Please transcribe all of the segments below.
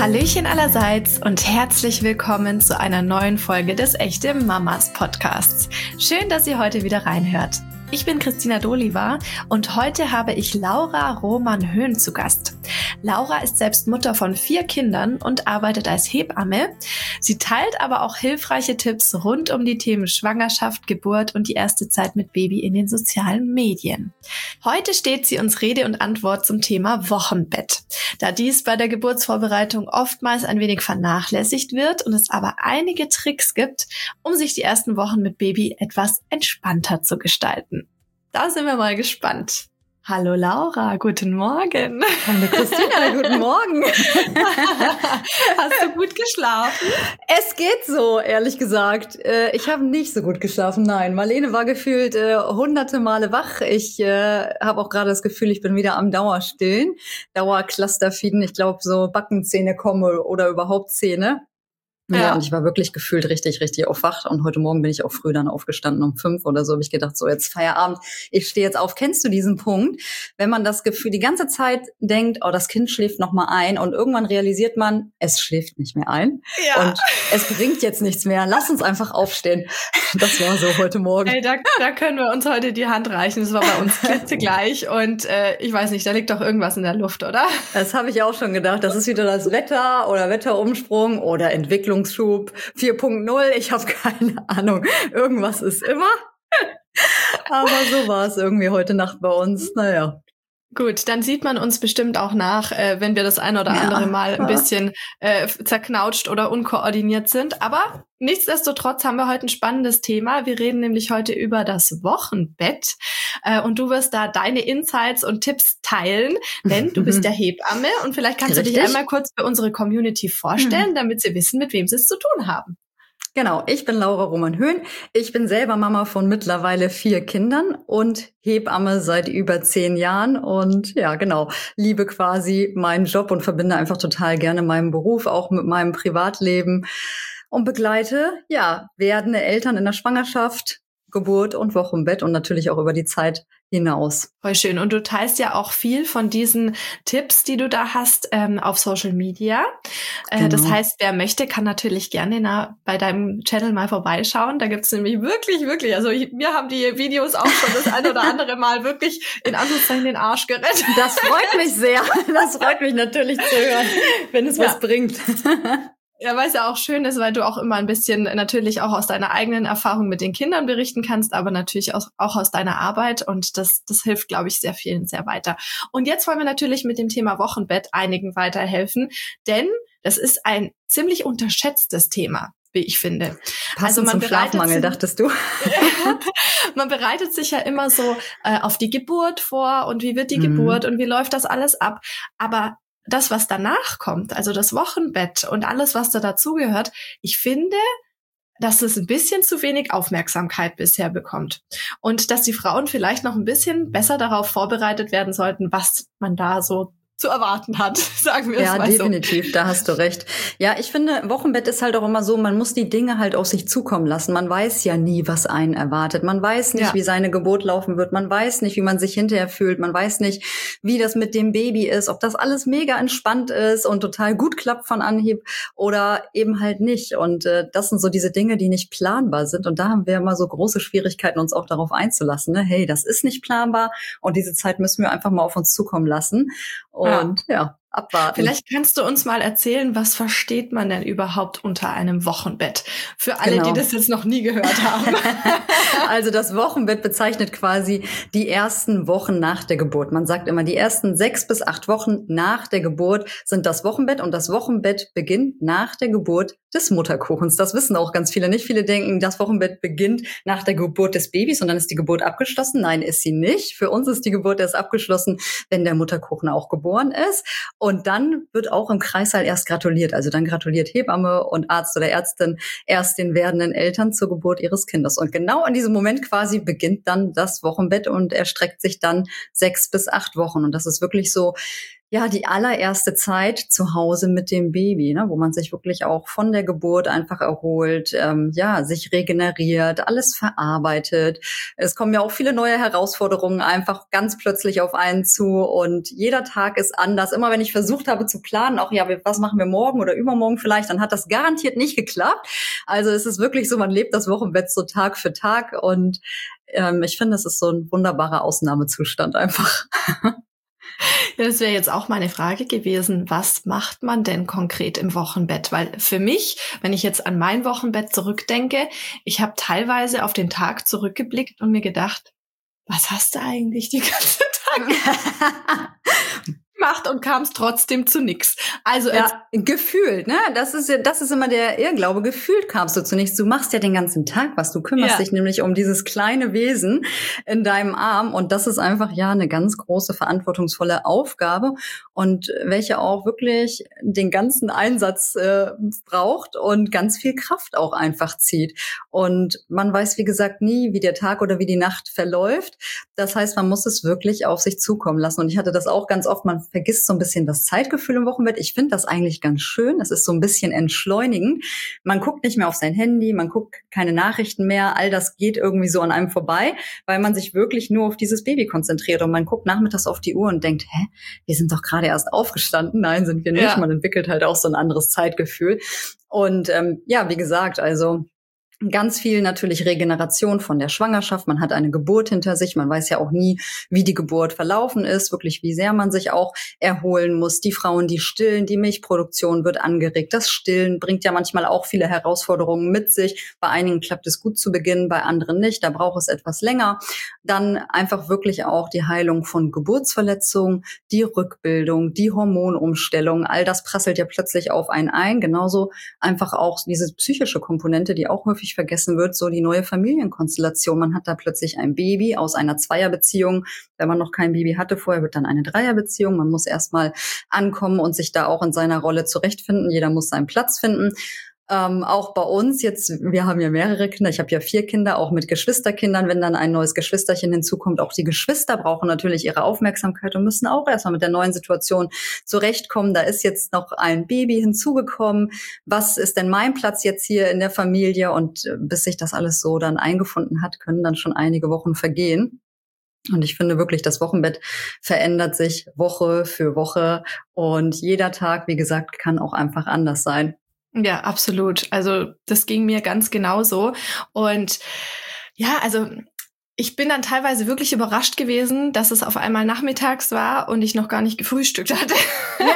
Hallöchen allerseits und herzlich willkommen zu einer neuen Folge des Echte Mamas Podcasts. Schön, dass ihr heute wieder reinhört. Ich bin Christina Doliva und heute habe ich Laura Roman-Höhn zu Gast. Laura ist selbst Mutter von 4 Kindern und arbeitet als Hebamme. Sie teilt aber auch hilfreiche Tipps rund um die Themen Schwangerschaft, Geburt und die erste Zeit mit Baby in den sozialen Medien. Heute steht sie uns Rede und Antwort zum Thema Wochenbett, da dies bei der Geburtsvorbereitung oftmals ein wenig vernachlässigt wird und es aber einige Tricks gibt, um sich die ersten Wochen mit Baby etwas entspannter zu gestalten. Da sind wir mal gespannt. Hallo Laura, guten Morgen. Hallo Christina, guten Morgen. Hast du gut geschlafen? Es geht so, ehrlich gesagt. Ich habe nicht so gut geschlafen, nein. Marlene war gefühlt hunderte Male wach. Ich habe auch gerade das Gefühl, ich bin wieder am Dauerstillen. Dauerclusterfeeden, ich glaube so Backenzähne kommen oder überhaupt Zähne. Ja, und ich war wirklich gefühlt richtig aufwacht. Und heute Morgen bin ich auch früh dann aufgestanden, um 5 oder so, habe ich gedacht, so jetzt Feierabend, ich stehe jetzt auf. Kennst du diesen Punkt, wenn man das Gefühl die ganze Zeit denkt, oh, das Kind schläft noch mal ein und irgendwann realisiert man, es schläft nicht mehr ein und es bringt jetzt nichts mehr, lass uns einfach aufstehen. Das war so heute Morgen. Ey, da können wir uns heute die Hand reichen, das war bei uns klitzegleich und ich weiß nicht, da liegt doch irgendwas in der Luft, oder? Das habe ich auch schon gedacht, das ist wieder das Wetter oder Wetterumsprung oder Entwicklungsschub 4.0, ich habe keine Ahnung. Irgendwas ist immer. Aber so war es irgendwie heute Nacht bei uns. Naja. Gut, dann sieht man uns bestimmt auch nach, wenn wir das ein oder andere Mal ein bisschen zerknautscht oder unkoordiniert sind. Aber nichtsdestotrotz haben wir heute ein spannendes Thema. Wir reden nämlich heute über das Wochenbett. Und du wirst da deine Insights und Tipps teilen, denn du bist ja Hebamme. Und vielleicht kannst du dich einmal kurz für unsere Community vorstellen, damit sie wissen, mit wem sie es zu tun haben. Genau, ich bin Laura Roman-Höhn. Ich bin selber Mama von mittlerweile 4 Kindern und Hebamme seit über 10 Jahren und ja, genau, liebe quasi meinen Job und verbinde einfach total gerne meinen Beruf auch mit meinem Privatleben und begleite, ja, werdende Eltern in der Schwangerschaft, Geburt und Wochenbett und natürlich auch über die Zeit hinaus. Voll schön. Und du teilst ja auch viel von diesen Tipps, die du da hast, auf Social Media. Genau. Das heißt, wer möchte, kann natürlich gerne bei deinem Channel mal vorbeischauen. Da gibt's nämlich wirklich, also mir haben die Videos auch schon das ein oder andere Mal wirklich in Anführungszeichen den Arsch gerettet. Das freut mich sehr. Das freut mich natürlich zu hören, wenn es was bringt. Ja, weil es ja auch schön ist, weil du auch immer ein bisschen natürlich auch aus deiner eigenen Erfahrung mit den Kindern berichten kannst, aber natürlich auch aus deiner Arbeit und das hilft, glaube ich, sehr vielen sehr weiter. Und jetzt wollen wir natürlich mit dem Thema Wochenbett einigen weiterhelfen, denn das ist ein ziemlich unterschätztes Thema, wie ich finde. Passend zum Schlafmangel, dachtest du? Man bereitet sich ja immer so auf die Geburt vor und wie wird die Geburt und wie läuft das alles ab, aber das, was danach kommt, also das Wochenbett und alles, was da dazugehört, ich finde, dass es ein bisschen zu wenig Aufmerksamkeit bisher bekommt. Und dass die Frauen vielleicht noch ein bisschen besser darauf vorbereitet werden sollten, was man da so zu erwarten hat, sagen wir es mal so. Ja, definitiv, da hast du recht. Ja, ich finde, Wochenbett ist halt auch immer so, man muss die Dinge halt auf sich zukommen lassen. Man weiß ja nie, was einen erwartet. Man weiß nicht, wie seine Geburt laufen wird. Man weiß nicht, wie man sich hinterher fühlt. Man weiß nicht, wie das mit dem Baby ist, ob das alles mega entspannt ist und total gut klappt von Anhieb oder eben halt nicht. Und das sind so diese Dinge, die nicht planbar sind. Und da haben wir immer so große Schwierigkeiten, uns auch darauf einzulassen. Ne? Hey, das ist nicht planbar und diese Zeit müssen wir einfach mal auf uns zukommen lassen. Und ja, abwarten. Vielleicht kannst du uns mal erzählen, was versteht man denn überhaupt unter einem Wochenbett? Für alle, die das jetzt noch nie gehört haben. Also das Wochenbett bezeichnet quasi die ersten Wochen nach der Geburt. Man sagt immer, die ersten 6 bis 8 Wochen nach der Geburt sind das Wochenbett und das Wochenbett beginnt nach der Geburt des Mutterkuchens. Das wissen auch ganz viele. Nicht viele denken, das Wochenbett beginnt nach der Geburt des Babys und dann ist die Geburt abgeschlossen. Nein, ist sie nicht. Für uns ist die Geburt erst abgeschlossen, wenn der Mutterkuchen auch geboren ist. Und dann wird auch im Kreissaal erst gratuliert. Also dann gratuliert Hebamme und Arzt oder Ärztin erst den werdenden Eltern zur Geburt ihres Kindes. Und genau in diesem Moment quasi beginnt dann das Wochenbett und erstreckt sich dann 6 bis 8 Wochen. Und das ist wirklich so Ja, die allererste Zeit zu Hause mit dem Baby, ne, wo man sich wirklich auch von der Geburt einfach erholt, sich regeneriert, alles verarbeitet. Es kommen ja auch viele neue Herausforderungen einfach ganz plötzlich auf einen zu und jeder Tag ist anders. Immer wenn ich versucht habe zu planen, auch was machen wir morgen oder übermorgen vielleicht, dann hat das garantiert nicht geklappt. Also es ist wirklich so, man lebt das Wochenbett so Tag für Tag und ich finde, es ist so ein wunderbarer Ausnahmezustand einfach. Ja, das wäre jetzt auch meine Frage gewesen. Was macht man denn konkret im Wochenbett? Weil für mich, wenn ich jetzt an mein Wochenbett zurückdenke, ich habe teilweise auf den Tag zurückgeblickt und mir gedacht, was hast du eigentlich die ganze Tag gemacht und kamst trotzdem zu nix. Also gefühlt, ne? Das ist immer der Irrglaube. Gefühlt kamst du zu nichts. Du machst ja den ganzen Tag was. Du kümmerst dich nämlich um dieses kleine Wesen in deinem Arm. Und das ist einfach eine ganz große, verantwortungsvolle Aufgabe und welche auch wirklich den ganzen Einsatz braucht und ganz viel Kraft auch einfach zieht. Und man weiß, wie gesagt, nie, wie der Tag oder wie die Nacht verläuft. Das heißt, man muss es wirklich auf sich zukommen lassen. Und ich hatte das auch ganz oft, man vergisst so ein bisschen das Zeitgefühl im Wochenbett. Ich finde das eigentlich ganz schön. Es ist so ein bisschen entschleunigend. Man guckt nicht mehr auf sein Handy, man guckt keine Nachrichten mehr. All das geht irgendwie so an einem vorbei, weil man sich wirklich nur auf dieses Baby konzentriert. Und man guckt nachmittags auf die Uhr und denkt, wir sind doch gerade erst aufgestanden. Nein, sind wir nicht. Ja. Man entwickelt halt auch so ein anderes Zeitgefühl. Und wie gesagt, also ganz viel natürlich Regeneration von der Schwangerschaft. Man hat eine Geburt hinter sich. Man weiß ja auch nie, wie die Geburt verlaufen ist, wirklich wie sehr man sich auch erholen muss. Die Frauen, die stillen, die Milchproduktion wird angeregt. Das Stillen bringt ja manchmal auch viele Herausforderungen mit sich. Bei einigen klappt es gut zu Beginn, bei anderen nicht. Da braucht es etwas länger. Dann einfach wirklich auch die Heilung von Geburtsverletzungen, die Rückbildung, die Hormonumstellung. All das prasselt ja plötzlich auf einen ein. Genauso einfach auch diese psychische Komponente, die auch häufig vergessen wird, so die neue Familienkonstellation. Man hat da plötzlich ein Baby aus einer Zweierbeziehung. Wenn man noch kein Baby hatte, vorher wird dann eine Dreierbeziehung. Man muss erstmal ankommen und sich da auch in seiner Rolle zurechtfinden. Jeder muss seinen Platz finden. Auch bei uns jetzt, wir haben ja mehrere Kinder, ich habe ja 4 Kinder, auch mit Geschwisterkindern, wenn dann ein neues Geschwisterchen hinzukommt, auch die Geschwister brauchen natürlich ihre Aufmerksamkeit und müssen auch erstmal mit der neuen Situation zurechtkommen. Da ist jetzt noch ein Baby hinzugekommen. Was ist denn mein Platz jetzt hier in der Familie? Und bis sich das alles so dann eingefunden hat, können dann schon einige Wochen vergehen. Und ich finde wirklich, das Wochenbett verändert sich Woche für Woche und jeder Tag, wie gesagt, kann auch einfach anders sein. Ja, absolut. Also das ging mir ganz genauso. Und ja, also ich bin dann teilweise wirklich überrascht gewesen, dass es auf einmal nachmittags war und ich noch gar nicht gefrühstückt hatte. Ja.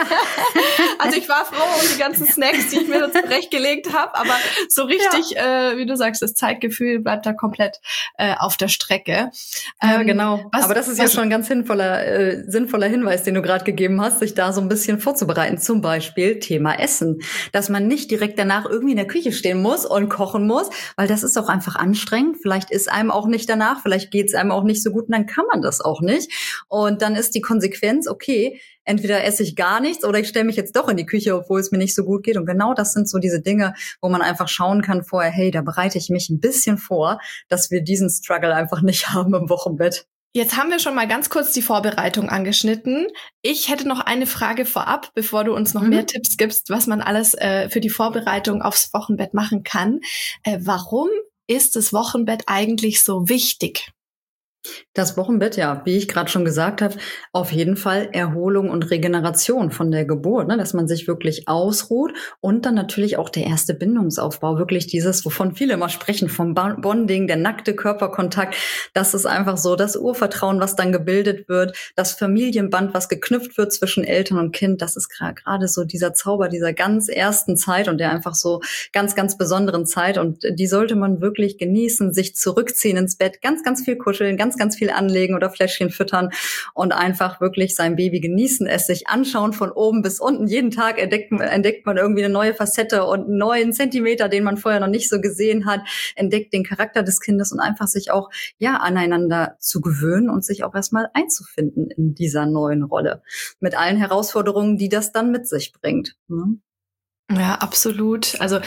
Also ich war froh um die ganzen Snacks, die ich mir da zurechtgelegt habe, aber so richtig, wie du sagst, das Zeitgefühl bleibt da komplett auf der Strecke. Ja, genau. Aber das ist ja schon ein ganz sinnvoller Hinweis, den du gerade gegeben hast, sich da so ein bisschen vorzubereiten. Zum Beispiel Thema Essen. Dass man nicht direkt danach irgendwie in der Küche stehen muss und kochen muss, weil das ist auch einfach anstrengend. Vielleicht ist einem auch nicht danach, vielleicht geht es einem auch nicht so gut und dann kann man das auch nicht. Und dann ist die Konsequenz, okay, entweder esse ich gar nichts oder ich stelle mich jetzt doch in die Küche, obwohl es mir nicht so gut geht. Und genau das sind so diese Dinge, wo man einfach schauen kann vorher, hey, da bereite ich mich ein bisschen vor, dass wir diesen Struggle einfach nicht haben im Wochenbett. Jetzt haben wir schon mal ganz kurz die Vorbereitung angeschnitten. Ich hätte noch eine Frage vorab, bevor du uns noch mehr Tipps gibst, was man alles für die Vorbereitung aufs Wochenbett machen kann. Warum ist das Wochenbett eigentlich so wichtig? Das Wochenbett, ja, wie ich gerade schon gesagt habe, auf jeden Fall Erholung und Regeneration von der Geburt, ne, dass man sich wirklich ausruht und dann natürlich auch der erste Bindungsaufbau, wirklich dieses, wovon viele immer sprechen, vom Bonding, der nackte Körperkontakt, das ist einfach so das Urvertrauen, was dann gebildet wird, das Familienband, was geknüpft wird zwischen Eltern und Kind, das ist gerade so dieser Zauber dieser ganz ersten Zeit und der einfach so ganz, ganz besonderen Zeit und die sollte man wirklich genießen, sich zurückziehen ins Bett, ganz, ganz viel kuscheln, ganz viel anlegen oder Fläschchen füttern und einfach wirklich sein Baby genießen, es sich anschauen von oben bis unten. Jeden Tag entdeckt man irgendwie eine neue Facette und einen neuen Zentimeter, den man vorher noch nicht so gesehen hat, entdeckt den Charakter des Kindes und einfach sich auch aneinander zu gewöhnen und sich auch erstmal einzufinden in dieser neuen Rolle. Mit allen Herausforderungen, die das dann mit sich bringt. Ne? Ja, absolut. Also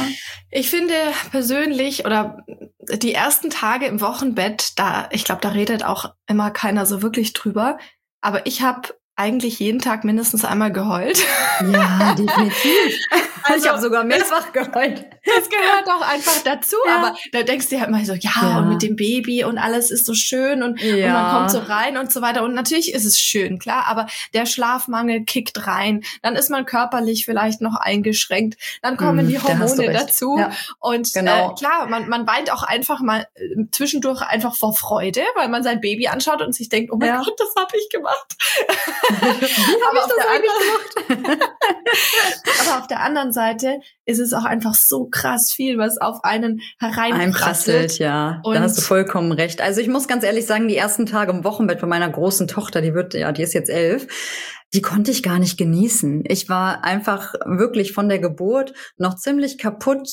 ich finde persönlich oder die ersten Tage im Wochenbett, ich glaube, da redet auch immer keiner so wirklich drüber. Aber ich habe eigentlich jeden Tag mindestens einmal geheult. Ja, definitiv. Also, ich habe sogar mehrfach geheult. Das gehört auch einfach dazu, aber da denkst du ja immer so, und mit dem Baby und alles ist so schön und man kommt so rein und so weiter. Und natürlich ist es schön, klar, aber der Schlafmangel kickt rein, dann ist man körperlich vielleicht noch eingeschränkt, dann kommen die Hormone dazu und klar, man weint auch einfach mal zwischendurch einfach vor Freude, weil man sein Baby anschaut und sich denkt, oh mein Gott, das habe ich gemacht. Wie habe ich das eigentlich gemacht? Aber auf der anderen Seite ist es auch einfach so krass viel, was auf einen hereinprasselt. Ja, da hast du vollkommen recht. Also ich muss ganz ehrlich sagen, die ersten Tage im Wochenbett bei meiner großen Tochter, die ist jetzt 11, die konnte ich gar nicht genießen. Ich war einfach wirklich von der Geburt noch ziemlich kaputt,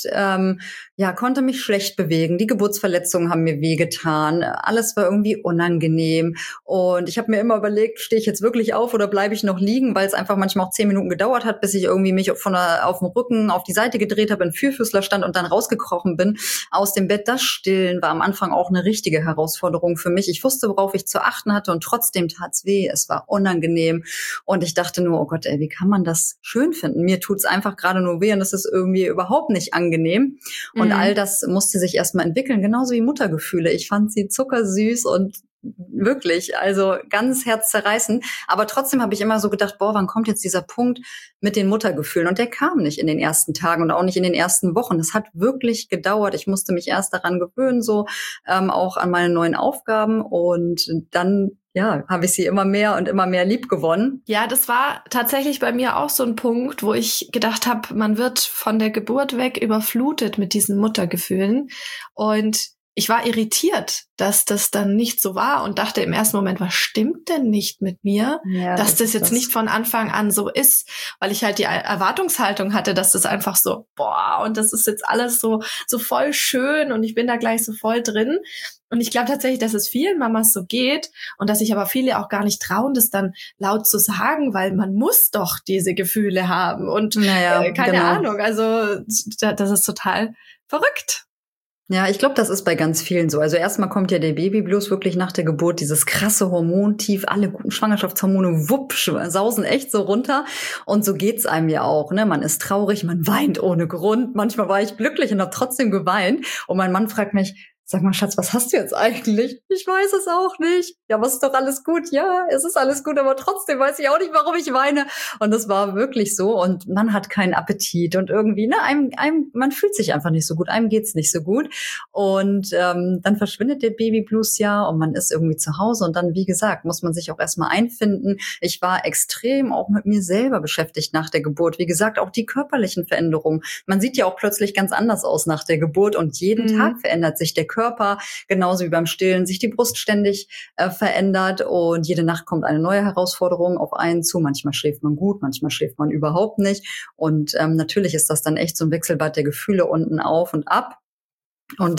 konnte mich schlecht bewegen. Die Geburtsverletzungen haben mir wehgetan. Alles war irgendwie unangenehm. Und ich habe mir immer überlegt, stehe ich jetzt wirklich auf oder bleibe ich noch liegen, weil es einfach manchmal auch 10 Minuten gedauert hat, bis ich irgendwie mich auf dem Rücken auf die Seite gedreht habe, in Vierfüßler stand und dann rausgekrochen bin aus dem Bett. Das Stillen war am Anfang auch eine richtige Herausforderung für mich. Ich wusste, worauf ich zu achten hatte und trotzdem tat's weh. Es war unangenehm. Und ich dachte nur, oh Gott, wie kann man das schön finden? Mir tut's einfach gerade nur weh und es ist irgendwie überhaupt nicht angenehm. Und all das musste sich erstmal entwickeln, genauso wie Muttergefühle. Ich fand sie zuckersüß und wirklich, also ganz herzzerreißend. Aber trotzdem habe ich immer so gedacht, wann kommt jetzt dieser Punkt mit den Muttergefühlen? Und der kam nicht in den ersten Tagen und auch nicht in den ersten Wochen. Es hat wirklich gedauert. Ich musste mich erst daran gewöhnen, auch an meine neuen Aufgaben. Und dann habe ich sie immer mehr und immer mehr lieb gewonnen. Ja, das war tatsächlich bei mir auch so ein Punkt, wo ich gedacht habe, man wird von der Geburt weg überflutet mit diesen Muttergefühlen. Und ich war irritiert, dass das dann nicht so war und dachte im ersten Moment, was stimmt denn nicht mit mir, dass das jetzt nicht von Anfang an so ist, weil ich halt die Erwartungshaltung hatte, dass das einfach so, und das ist jetzt alles so voll schön und ich bin da gleich so voll drin. Und ich glaube tatsächlich, dass es vielen Mamas so geht und dass sich aber viele auch gar nicht trauen, das dann laut zu sagen, weil man muss doch diese Gefühle haben und keine Ahnung. Also das ist total verrückt. Ja, ich glaube, das ist bei ganz vielen so. Also erstmal kommt ja der Babyblues wirklich nach der Geburt, dieses krasse Hormontief, alle guten Schwangerschaftshormone, sausen echt so runter. Und so geht's einem ja auch, ne? Man ist traurig, man weint ohne Grund. Manchmal war ich glücklich und habe trotzdem geweint. Und mein Mann fragt mich, sag mal, Schatz, was hast du jetzt eigentlich? Ich weiß es auch nicht. Ja, aber es ist doch alles gut. Ja, es ist alles gut, aber trotzdem weiß ich auch nicht, warum ich weine. Und das war wirklich so. Und man hat keinen Appetit und irgendwie, man fühlt sich einfach nicht so gut. Einem geht's nicht so gut. Und dann verschwindet der Babyblues und man ist irgendwie zu Hause. Und dann, wie gesagt, muss man sich auch erstmal einfinden. Ich war extrem auch mit mir selber beschäftigt nach der Geburt. Wie gesagt, auch die körperlichen Veränderungen. Man sieht ja auch plötzlich ganz anders aus nach der Geburt. Und jeden Tag verändert sich der Körper, genauso wie beim Stillen sich die Brust ständig verändert und jede Nacht kommt eine neue Herausforderung auf einen zu. Manchmal schläft man gut, manchmal schläft man überhaupt nicht und natürlich ist das dann echt so ein Wechselbad der Gefühle unten auf und ab. Und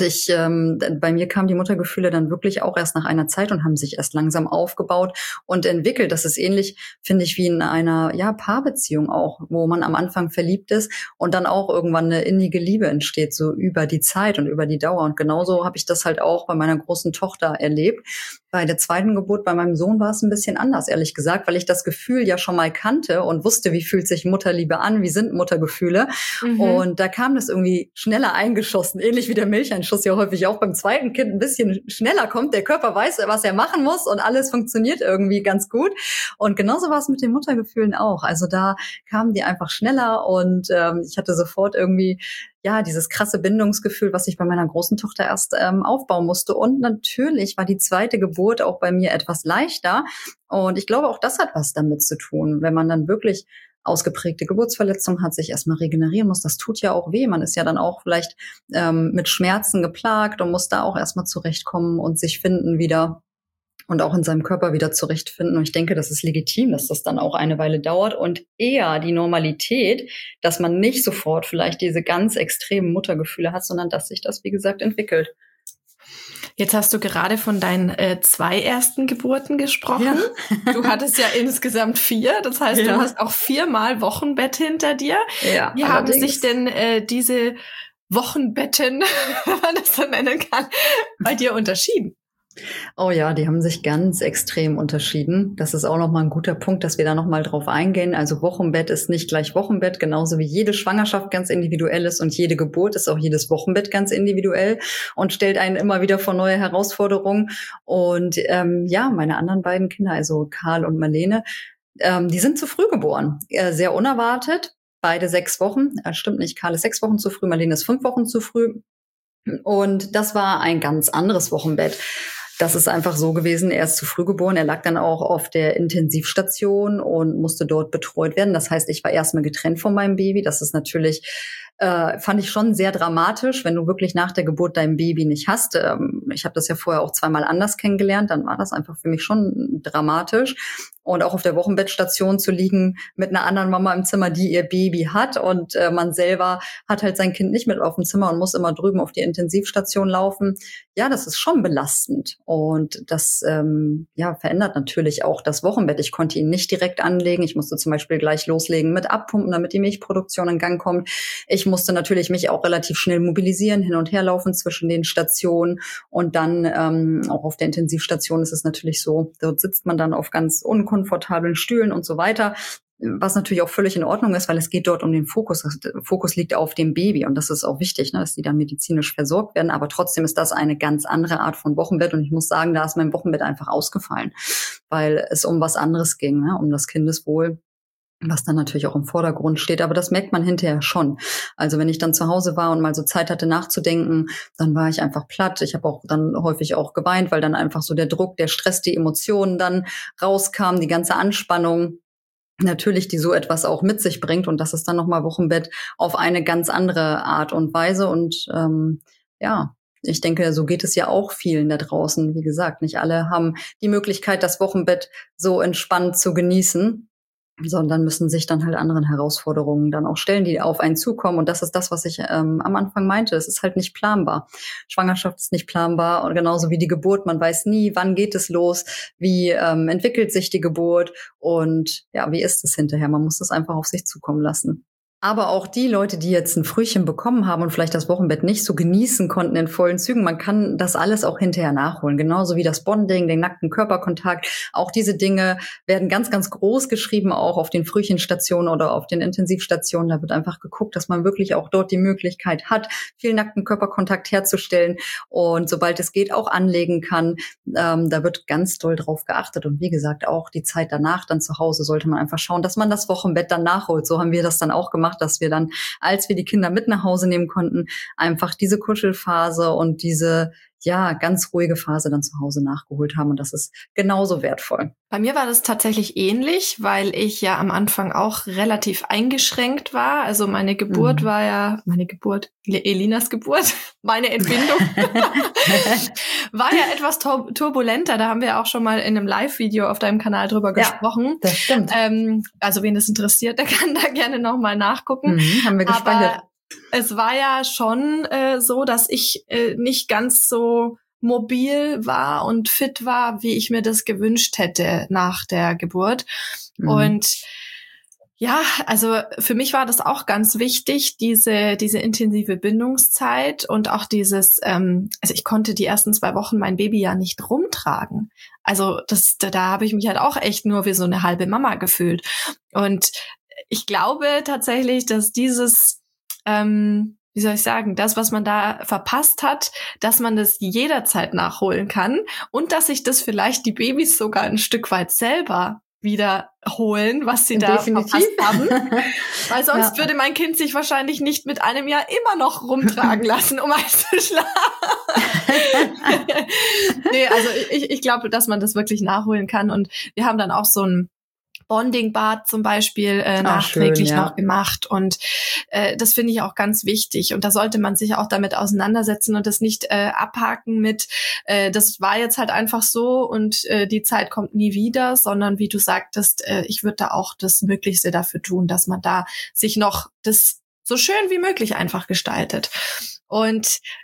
bei mir kamen die Muttergefühle dann wirklich auch erst nach einer Zeit und haben sich erst langsam aufgebaut und entwickelt. Das ist ähnlich, finde ich, wie in einer Paarbeziehung auch, wo man am Anfang verliebt ist und dann auch irgendwann eine innige Liebe entsteht, so über die Zeit und über die Dauer. Und genauso habe ich das halt auch bei meiner großen Tochter erlebt. Bei der zweiten Geburt bei meinem Sohn war es ein bisschen anders, ehrlich gesagt, weil ich das Gefühl ja schon mal kannte und wusste, wie fühlt sich Mutterliebe an, wie sind Muttergefühle. Und da kam das irgendwie schneller eingeschossen, ähnlich wie der Milcheinschuss ja häufig auch beim zweiten Kind ein bisschen schneller kommt. Der Körper weiß, was er machen muss und alles funktioniert irgendwie ganz gut. Und genauso war es mit den Muttergefühlen auch. Also da kamen die einfach schneller und ich hatte sofort irgendwie dieses krasse Bindungsgefühl, was ich bei meiner großen Tochter erst aufbauen musste. Und natürlich war die zweite Geburt auch bei mir etwas leichter. Und ich glaube, auch das hat was damit zu tun, wenn man dann wirklich ausgeprägte Geburtsverletzung hat, sich erstmal regenerieren muss. Das tut ja auch weh. Man ist ja dann auch vielleicht mit Schmerzen geplagt und muss da auch erstmal zurechtkommen und sich finden wieder. Und auch in seinem Körper wieder zurechtfinden. Und ich denke, das ist legitim, dass das dann auch eine Weile dauert und eher die Normalität, dass man nicht sofort vielleicht diese ganz extremen Muttergefühle hat, sondern dass sich das, wie gesagt, entwickelt. Jetzt hast du gerade von deinen 2 ersten Geburten gesprochen. Ja. Du hattest ja insgesamt 4. Das heißt, du hast auch 4-mal Wochenbett hinter dir. Ja, wie haben sich denn diese Wochenbetten, wenn man das so nennen kann, bei dir unterschieden? Oh ja, die haben sich ganz extrem unterschieden. Das ist auch nochmal ein guter Punkt, dass wir da nochmal drauf eingehen. Also Wochenbett ist nicht gleich Wochenbett, genauso wie jede Schwangerschaft ganz individuell ist und jede Geburt ist auch jedes Wochenbett ganz individuell und stellt einen immer wieder vor neue Herausforderungen. Und ja, meine anderen beiden Kinder, also Karl und Marlene, die sind zu früh geboren, sehr unerwartet. Beide 6 Wochen. Stimmt nicht, Karl ist 6 Wochen zu früh, Marlene ist 5 Wochen zu früh. Und das war ein ganz anderes Wochenbett. Das ist einfach so gewesen, er ist zu früh geboren, er lag dann auch auf der Intensivstation und musste dort betreut werden. Das heißt, ich war erstmal getrennt von meinem Baby. Das ist natürlich, fand ich schon sehr dramatisch, wenn du wirklich nach der Geburt dein Baby nicht hast. Ich habe das ja vorher auch zweimal anders kennengelernt, dann war das einfach für mich schon dramatisch. Und auch auf der Wochenbettstation zu liegen mit einer anderen Mama im Zimmer, die ihr Baby hat und man selber hat halt sein Kind nicht mit auf dem Zimmer und muss immer drüben auf die Intensivstation laufen. Ja, das ist schon belastend und das ja verändert natürlich auch das Wochenbett. Ich konnte ihn nicht direkt anlegen. Ich musste zum Beispiel gleich loslegen mit Abpumpen, damit die Milchproduktion in Gang kommt. Ich musste natürlich mich auch relativ schnell mobilisieren, hin und her laufen zwischen den Stationen und dann auch auf der Intensivstation ist es natürlich so, dort sitzt man dann auf ganz unkomfortablen Stühlen und so weiter. Was natürlich auch völlig in Ordnung ist, weil es geht dort um den Fokus. Der Fokus liegt auf dem Baby und das ist auch wichtig, ne, dass die dann medizinisch versorgt werden. Aber trotzdem ist das eine ganz andere Art von Wochenbett und ich muss sagen, da ist mein Wochenbett einfach ausgefallen, weil es um was anderes ging, ne, um das Kindeswohl, was dann natürlich auch im Vordergrund steht. Aber das merkt man hinterher schon. Also wenn ich dann zu Hause war und mal so Zeit hatte nachzudenken, dann war ich einfach platt. Ich habe auch dann häufig auch geweint, weil dann einfach so der Druck, der Stress, die Emotionen dann rauskamen, die ganze Anspannung. Natürlich, die so etwas auch mit sich bringt und das ist dann nochmal Wochenbett auf eine ganz andere Art und Weise und ja, ich denke, so geht es ja auch vielen da draußen. Wie gesagt, nicht alle haben die Möglichkeit, das Wochenbett so entspannt zu genießen, sondern müssen sich dann halt anderen Herausforderungen dann auch stellen, die auf einen zukommen. Und das ist das, was ich am Anfang meinte. Es ist halt nicht planbar. Schwangerschaft ist nicht planbar und genauso wie die Geburt. Man weiß nie, wann geht es los, wie entwickelt sich die Geburt und ja, wie ist es hinterher? Man muss das einfach auf sich zukommen lassen. Aber auch die Leute, die jetzt ein Frühchen bekommen haben und vielleicht das Wochenbett nicht so genießen konnten in vollen Zügen, man kann das alles auch hinterher nachholen. Genauso wie das Bonding, den nackten Körperkontakt. Auch diese Dinge werden ganz, ganz groß geschrieben, auch auf den Frühchenstationen oder auf den Intensivstationen. Da wird einfach geguckt, dass man wirklich auch dort die Möglichkeit hat, viel nackten Körperkontakt herzustellen und sobald es geht, auch anlegen kann. Da wird ganz doll drauf geachtet. Und wie gesagt, auch die Zeit danach dann zu Hause sollte man einfach schauen, dass man das Wochenbett dann nachholt. So haben wir das dann auch gemacht, dass wir dann, als wir die Kinder mit nach Hause nehmen konnten, einfach diese Kuschelphase und diese, ja, ganz ruhige Phase dann zu Hause nachgeholt haben. Und das ist genauso wertvoll. Bei mir war das tatsächlich ähnlich, weil ich ja am Anfang auch relativ eingeschränkt war. Also meine Geburt war ja, Elinas Geburt, meine Entbindung, war ja etwas turbulenter. Da haben wir auch schon mal in einem Live-Video auf deinem Kanal drüber gesprochen. Das stimmt. Also wen das interessiert, der kann da gerne nochmal nachgucken. Haben wir gespeichert. Aber es war ja schon so, dass ich nicht ganz so mobil war und fit war, wie ich mir das gewünscht hätte nach der Geburt. Und ja, also für mich war das auch ganz wichtig, diese intensive Bindungszeit und auch dieses, also ich konnte die ersten 2 Wochen mein Baby ja nicht rumtragen. Also da habe ich mich halt auch echt nur wie so eine halbe Mama gefühlt. Und ich glaube tatsächlich, dass dieses wie soll ich sagen, das, was man da verpasst hat, dass man das jederzeit nachholen kann und dass sich das vielleicht die Babys sogar ein Stück weit selber wiederholen, was sie da verpasst haben. Weil sonst würde mein Kind sich wahrscheinlich nicht mit einem Jahr immer noch rumtragen lassen, um einzuschlafen. Nee, also ich glaube, dass man das wirklich nachholen kann und wir haben dann auch so ein Bonding-Bad zum Beispiel nachträglich schön, ja. noch gemacht und das finde ich auch ganz wichtig und da sollte man sich auch damit auseinandersetzen und das nicht abhaken mit das war jetzt halt einfach so und die Zeit kommt nie wieder, sondern wie du sagtest, ich würde da auch das Möglichste dafür tun, dass man da sich noch das so schön wie möglich einfach gestaltet. Und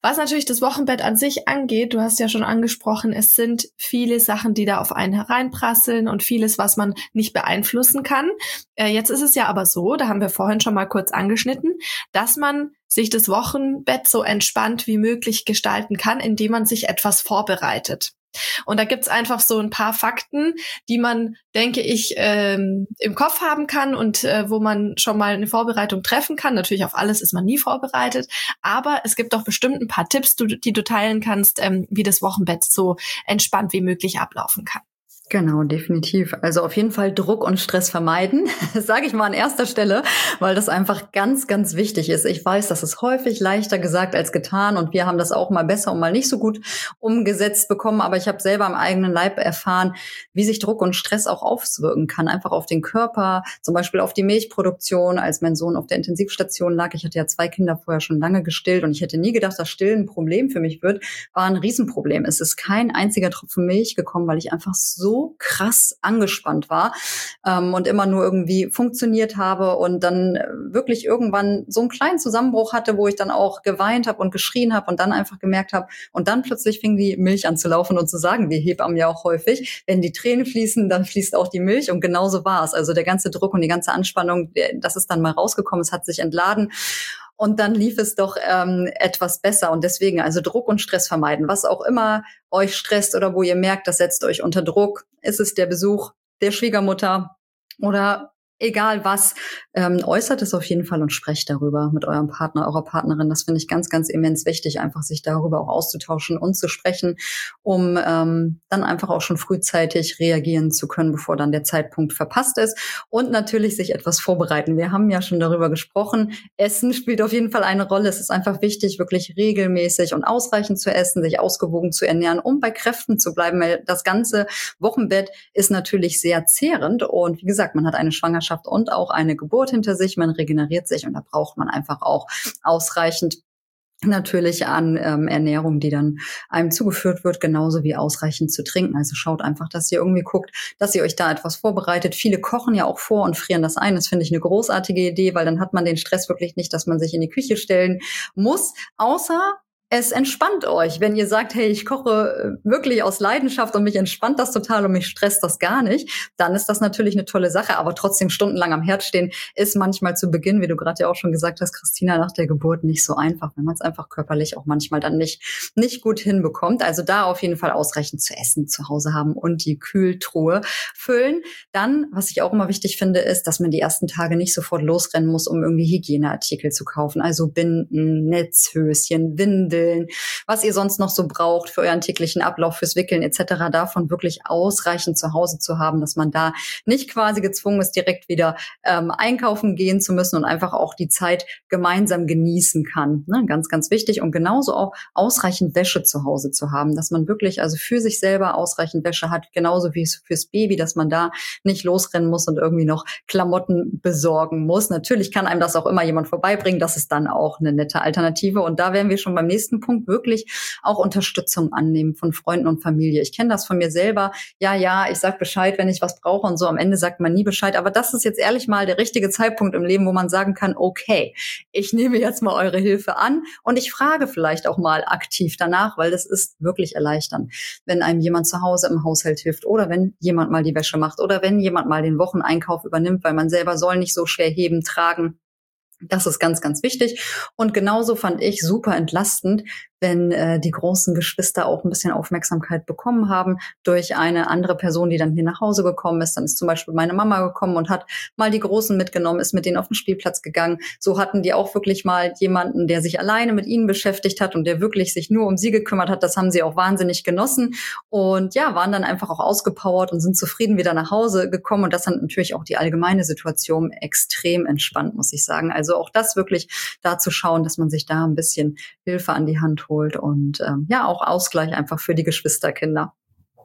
Was natürlich das Wochenbett an sich angeht, du hast ja schon angesprochen, es sind viele Sachen, die da auf einen hereinprasseln und vieles, was man nicht beeinflussen kann. Jetzt ist es ja aber so, da haben wir vorhin schon mal kurz angeschnitten, dass man sich das Wochenbett so entspannt wie möglich gestalten kann, indem man sich etwas vorbereitet. Und da gibt's einfach so ein paar Fakten, die man, denke ich, im Kopf haben kann und wo man schon mal eine Vorbereitung treffen kann. Natürlich auf alles ist man nie vorbereitet, aber es gibt doch bestimmt ein paar Tipps, die du teilen kannst, wie das Wochenbett so entspannt wie möglich ablaufen kann. Genau, definitiv. Also auf jeden Fall Druck und Stress vermeiden, das sage ich mal an erster Stelle, weil das einfach ganz, ganz wichtig ist. Ich weiß, das ist häufig leichter gesagt als getan und wir haben das auch mal besser und mal nicht so gut umgesetzt bekommen, aber ich habe selber am eigenen Leib erfahren, wie sich Druck und Stress auch auswirken kann, einfach auf den Körper, zum Beispiel auf die Milchproduktion. Als mein Sohn auf der Intensivstation lag, ich hatte ja 2 Kinder vorher schon lange gestillt und ich hätte nie gedacht, dass Stillen ein Problem für mich wird, war ein Riesenproblem. Es ist kein einziger Tropfen Milch gekommen, weil ich einfach so krass angespannt war und immer nur irgendwie funktioniert habe und dann wirklich irgendwann so einen kleinen Zusammenbruch hatte, wo ich dann auch geweint habe und geschrien habe und dann einfach gemerkt habe und dann plötzlich fing die Milch an zu laufen und zu sagen, die Hebammen ja auch häufig, wenn die Tränen fließen, dann fließt auch die Milch und genauso war es. Also der ganze Druck und die ganze Anspannung, das ist dann mal rausgekommen, es hat sich entladen. Und dann lief es doch etwas besser. Und deswegen also Druck und Stress vermeiden. Was auch immer euch stresst oder wo ihr merkt, das setzt euch unter Druck. Ist es der Besuch der Schwiegermutter oder egal was, äußert es auf jeden Fall und sprecht darüber mit eurem Partner, eurer Partnerin. Das finde ich ganz, ganz immens wichtig, einfach sich darüber auch auszutauschen und zu sprechen, um dann einfach auch schon frühzeitig reagieren zu können, bevor dann der Zeitpunkt verpasst ist. Und natürlich sich etwas vorbereiten. Wir haben ja schon darüber gesprochen. Essen spielt auf jeden Fall eine Rolle. Es ist einfach wichtig, wirklich regelmäßig und ausreichend zu essen, sich ausgewogen zu ernähren, um bei Kräften zu bleiben, weil das ganze Wochenbett ist natürlich sehr zehrend. Und wie gesagt, man hat eine Schwangerschaft und auch eine Geburt hinter sich. Man regeneriert sich und da braucht man einfach auch ausreichend natürlich an Ernährung, die dann einem zugeführt wird, genauso wie ausreichend zu trinken. Also schaut einfach, dass ihr irgendwie guckt, dass ihr euch da etwas vorbereitet. Viele kochen ja auch vor und frieren das ein. Das finde ich eine großartige Idee, weil dann hat man den Stress wirklich nicht, dass man sich in die Küche stellen muss, außer es entspannt euch, wenn ihr sagt, hey, ich koche wirklich aus Leidenschaft und mich entspannt das total und mich stresst das gar nicht, dann ist das natürlich eine tolle Sache, aber trotzdem stundenlang am Herd stehen ist manchmal zu Beginn, wie du gerade ja auch schon gesagt hast, Christina, nach der Geburt nicht so einfach, wenn man es einfach körperlich auch manchmal dann nicht gut hinbekommt. Also da auf jeden Fall ausreichend zu essen zu Hause haben und die Kühltruhe füllen. Dann, was ich auch immer wichtig finde, ist, dass man die ersten Tage nicht sofort losrennen muss, um irgendwie Hygieneartikel zu kaufen, also Binden, Netzhöschen, Windeln, was ihr sonst noch so braucht für euren täglichen Ablauf, fürs Wickeln etc., davon wirklich ausreichend zu Hause zu haben, dass man da nicht quasi gezwungen ist, direkt wieder einkaufen gehen zu müssen und einfach auch die Zeit gemeinsam genießen kann. Ne? Ganz, ganz wichtig. Und genauso auch ausreichend Wäsche zu Hause zu haben, dass man wirklich also für sich selber ausreichend Wäsche hat, genauso wie fürs Baby, dass man da nicht losrennen muss und irgendwie noch Klamotten besorgen muss. Natürlich kann einem das auch immer jemand vorbeibringen. Das ist dann auch eine nette Alternative. Und da wären wir schon beim nächsten Punkt, wirklich auch Unterstützung annehmen von Freunden und Familie. Ich kenne das von mir selber. Ja, ich sag Bescheid, wenn ich was brauche und so. Am Ende sagt man nie Bescheid. Aber das ist jetzt ehrlich mal der richtige Zeitpunkt im Leben, wo man sagen kann, okay, ich nehme jetzt mal eure Hilfe an und ich frage vielleicht auch mal aktiv danach, weil das ist wirklich erleichternd, wenn einem jemand zu Hause im Haushalt hilft oder wenn jemand mal die Wäsche macht oder wenn jemand mal den Wocheneinkauf übernimmt, weil man selber soll nicht so schwer heben, tragen. Das ist ganz, ganz wichtig. Und genauso fand ich super entlastend, wenn die großen Geschwister auch ein bisschen Aufmerksamkeit bekommen haben durch eine andere Person, die dann hier nach Hause gekommen ist. Dann ist zum Beispiel meine Mama gekommen und hat mal die Großen mitgenommen, ist mit denen auf den Spielplatz gegangen. So hatten die auch wirklich mal jemanden, der sich alleine mit ihnen beschäftigt hat und der wirklich sich nur um sie gekümmert hat. Das haben sie auch wahnsinnig genossen und ja, waren dann einfach auch ausgepowert und sind zufrieden wieder nach Hause gekommen. Und das hat natürlich auch die allgemeine Situation extrem entspannt, muss ich sagen. Also auch das wirklich da zu schauen, dass man sich da ein bisschen Hilfe an die Hand holt und ja, auch Ausgleich einfach für die Geschwisterkinder.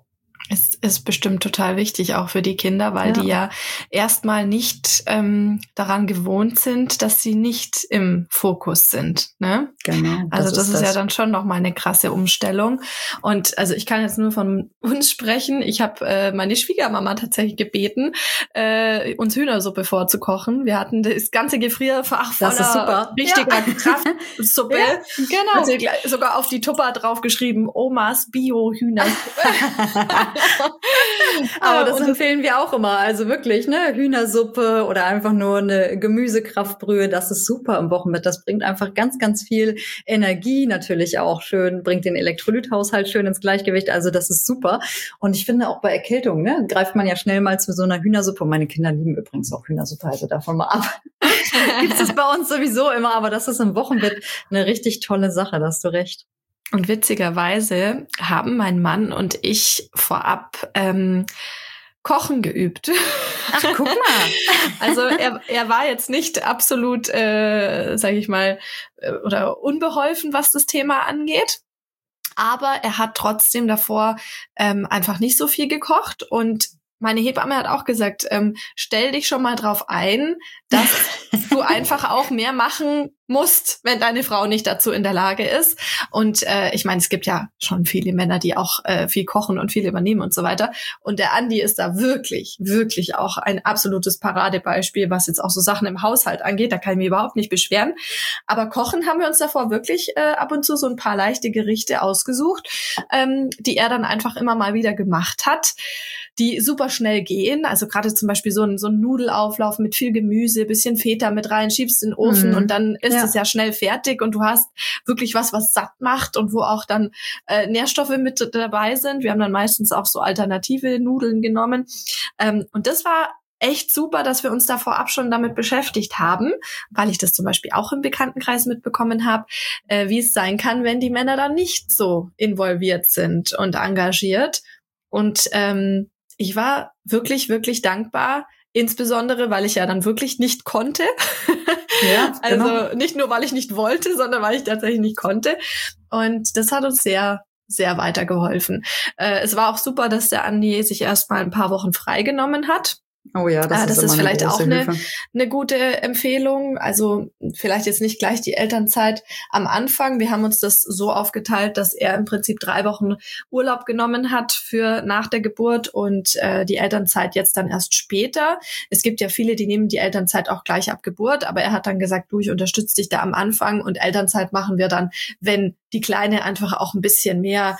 Es ist bestimmt total wichtig, auch für die Kinder, weil die ja erstmal nicht daran gewohnt sind, dass sie nicht im Fokus sind. Ne? Genau. Also das ist ja dann schon nochmal eine krasse Umstellung. Und also ich kann jetzt nur von uns sprechen. Ich habe meine Schwiegermama tatsächlich gebeten, uns Hühnersuppe vorzukochen. Wir hatten das ganze Gefrierfach voller richtiger Kraftsuppe. Ja, genau. Also sogar auf die Tupper draufgeschrieben, Omas Bio-Hühnersuppe. Aber das empfehlen wir auch immer. Also wirklich, ne, Hühnersuppe oder einfach nur eine Gemüsekraftbrühe, das ist super im Wochenbett. Das bringt einfach ganz, ganz viel Energie, natürlich auch schön, bringt den Elektrolythaushalt schön ins Gleichgewicht. Also das ist super. Und ich finde auch bei Erkältung, ne, greift man ja schnell mal zu so einer Hühnersuppe. Meine Kinder lieben übrigens auch Hühnersuppe, also davon mal ab. Gibt es bei uns sowieso immer, aber das ist im Wochenbett eine richtig tolle Sache, da hast du recht. Und witzigerweise haben mein Mann und ich vorab Kochen geübt. Ach, guck mal. Also er war jetzt nicht absolut, sage ich mal, oder unbeholfen, was das Thema angeht. Aber er hat trotzdem davor einfach nicht so viel gekocht. Und meine Hebamme hat auch gesagt, stell dich schon mal drauf ein, dass du einfach auch mehr machen musst, wenn deine Frau nicht dazu in der Lage ist. Und ich meine, es gibt ja schon viele Männer, die auch viel kochen und viel übernehmen und so weiter. Und der Andi ist da wirklich, wirklich auch ein absolutes Paradebeispiel, was jetzt auch so Sachen im Haushalt angeht. Da kann ich mich überhaupt nicht beschweren. Aber kochen haben wir uns davor wirklich ab und zu so ein paar leichte Gerichte ausgesucht, die er dann einfach immer mal wieder gemacht hat, die super schnell gehen. Also gerade zum Beispiel so ein Nudelauflauf mit viel Gemüse, bisschen Feta mit rein, schiebst in den Ofen und dann ist es ja schnell fertig und du hast wirklich was satt macht und wo auch dann Nährstoffe mit dabei sind. Wir haben dann meistens auch so alternative Nudeln genommen. Und das war echt super, dass wir uns da vorab schon damit beschäftigt haben, weil ich das zum Beispiel auch im Bekanntenkreis mitbekommen habe, wie es sein kann, wenn die Männer dann nicht so involviert sind und engagiert. Und ich war wirklich, wirklich dankbar, insbesondere, weil ich ja dann wirklich nicht konnte. Ja, genau. Also nicht nur, weil ich nicht wollte, sondern weil ich tatsächlich nicht konnte. Und das hat uns sehr, sehr weitergeholfen. Es war auch super, dass der Andi sich erst mal ein paar Wochen freigenommen hat. Oh ja, das ist vielleicht auch Hilfe. eine gute Empfehlung. Also vielleicht jetzt nicht gleich die Elternzeit am Anfang. Wir haben uns das so aufgeteilt, dass er im Prinzip 3 Wochen Urlaub genommen hat für nach der Geburt und die Elternzeit jetzt dann erst später. Es gibt ja viele, die nehmen die Elternzeit auch gleich ab Geburt, aber er hat dann gesagt, du, ich unterstütze dich da am Anfang und Elternzeit machen wir dann, wenn die Kleine einfach auch ein bisschen mehr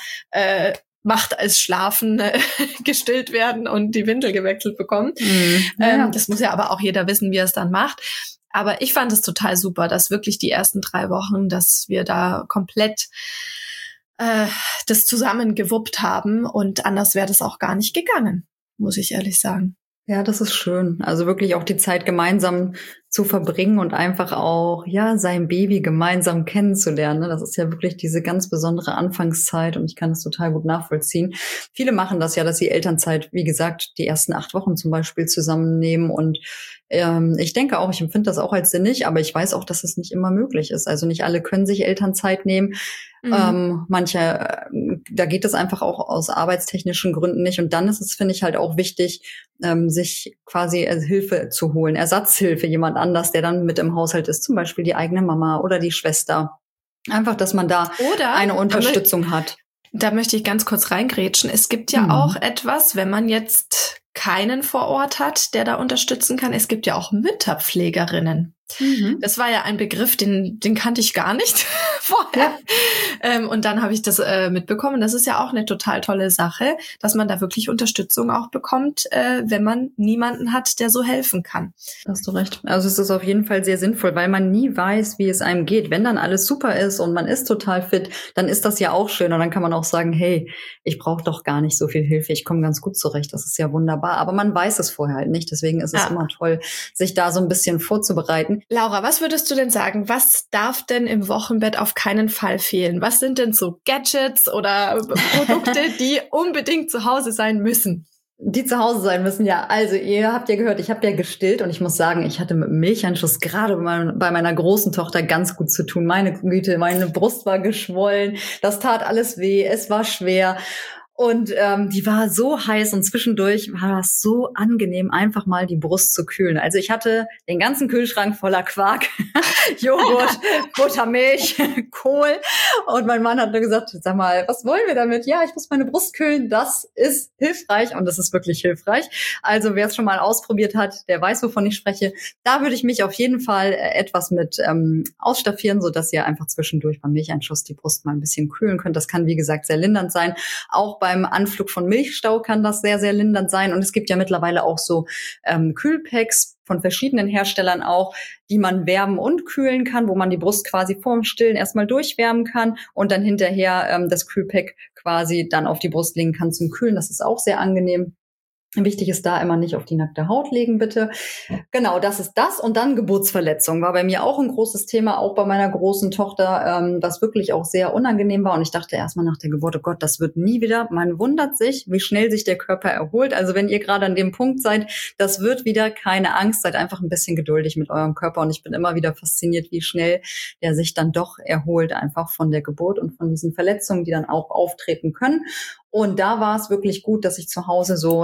Macht als Schlafen gestillt werden und die Windel gewechselt bekommen. Das muss ja aber auch jeder wissen, wie er es dann macht. Aber ich fand es total super, dass wirklich die ersten 3 Wochen, dass wir da komplett das zusammen gewuppt haben und anders wäre das auch gar nicht gegangen, muss ich ehrlich sagen. Ja, das ist schön. Also wirklich auch die Zeit gemeinsam zu verbringen und einfach auch, ja, sein Baby gemeinsam kennenzulernen. Das ist ja wirklich diese ganz besondere Anfangszeit und ich kann das total gut nachvollziehen. Viele machen das ja, dass sie Elternzeit, wie gesagt, die ersten 8 Wochen zum Beispiel zusammennehmen und ich denke auch, ich empfinde das auch als sinnig, aber ich weiß auch, dass es nicht immer möglich ist. Also nicht alle können sich Elternzeit nehmen. Manche, da geht es einfach auch aus arbeitstechnischen Gründen nicht. Und dann ist es, finde ich, halt auch wichtig, sich quasi Hilfe zu holen, Ersatzhilfe, jemand anders, der dann mit im Haushalt ist, zum Beispiel die eigene Mama oder die Schwester. Einfach, dass man da eine Unterstützung hat. Da möchte ich ganz kurz reingrätschen. Es gibt ja auch etwas, wenn man jetzt keinen vor Ort hat, der da unterstützen kann. Es gibt ja auch Mütterpflegerinnen. Das war ja ein Begriff, den kannte ich gar nicht vorher. Ja. Und dann habe ich das mitbekommen. Das ist ja auch eine total tolle Sache, dass man da wirklich Unterstützung auch bekommt, wenn man niemanden hat, der so helfen kann. Da hast du recht. Also es ist auf jeden Fall sehr sinnvoll, weil man nie weiß, wie es einem geht. Wenn dann alles super ist und man ist total fit, dann ist das ja auch schön. Und dann kann man auch sagen, hey, ich brauche doch gar nicht so viel Hilfe. Ich komme ganz gut zurecht. Das ist ja wunderbar. Aber man weiß es vorher halt nicht. Deswegen ist es immer toll, sich da so ein bisschen vorzubereiten. Laura, was würdest du denn sagen? Was darf denn im Wochenbett auf keinen Fall fehlen? Was sind denn so Gadgets oder Produkte, die unbedingt zu Hause sein müssen? Die zu Hause sein müssen, ja. Also ihr habt ja gehört, ich habe ja gestillt und ich muss sagen, ich hatte mit dem Milchanschuss gerade bei meiner großen Tochter ganz gut zu tun. Meine Güte, meine Brust war geschwollen, das tat alles weh, es war schwer. Und die war so heiß und zwischendurch war das so angenehm, einfach mal die Brust zu kühlen. Also ich hatte den ganzen Kühlschrank voller Quark, Joghurt, Buttermilch, Kohl. Und mein Mann hat nur gesagt, sag mal, was wollen wir damit? Ja, ich muss meine Brust kühlen. Das ist hilfreich und das ist wirklich hilfreich. Also wer es schon mal ausprobiert hat, der weiß, wovon ich spreche. Da würde ich mich auf jeden Fall etwas mit ausstaffieren, sodass ihr einfach zwischendurch beim Milcheinschuss die Brust mal ein bisschen kühlen könnt. Das kann, wie gesagt, sehr lindernd sein. Auch beim Anflug von Milchstau kann das sehr, sehr lindernd sein. Und es gibt ja mittlerweile auch so Kühlpacks von verschiedenen Herstellern auch, die man wärmen und kühlen kann, wo man die Brust quasi vorm Stillen erstmal durchwärmen kann und dann hinterher das Kühlpack quasi dann auf die Brust legen kann zum Kühlen. Das ist auch sehr angenehm. Wichtig ist da immer nicht auf die nackte Haut legen, bitte. Genau, das ist das. Und dann Geburtsverletzung war bei mir auch ein großes Thema, auch bei meiner großen Tochter, was wirklich auch sehr unangenehm war. Und ich dachte erstmal nach der Geburt, oh Gott, das wird nie wieder. Man wundert sich, wie schnell sich der Körper erholt. Also wenn ihr gerade an dem Punkt seid, das wird wieder, keine Angst, seid einfach ein bisschen geduldig mit eurem Körper. Und ich bin immer wieder fasziniert, wie schnell der sich dann doch erholt, einfach von der Geburt und von diesen Verletzungen, die dann auch auftreten können. Und da war es wirklich gut, dass ich zu Hause so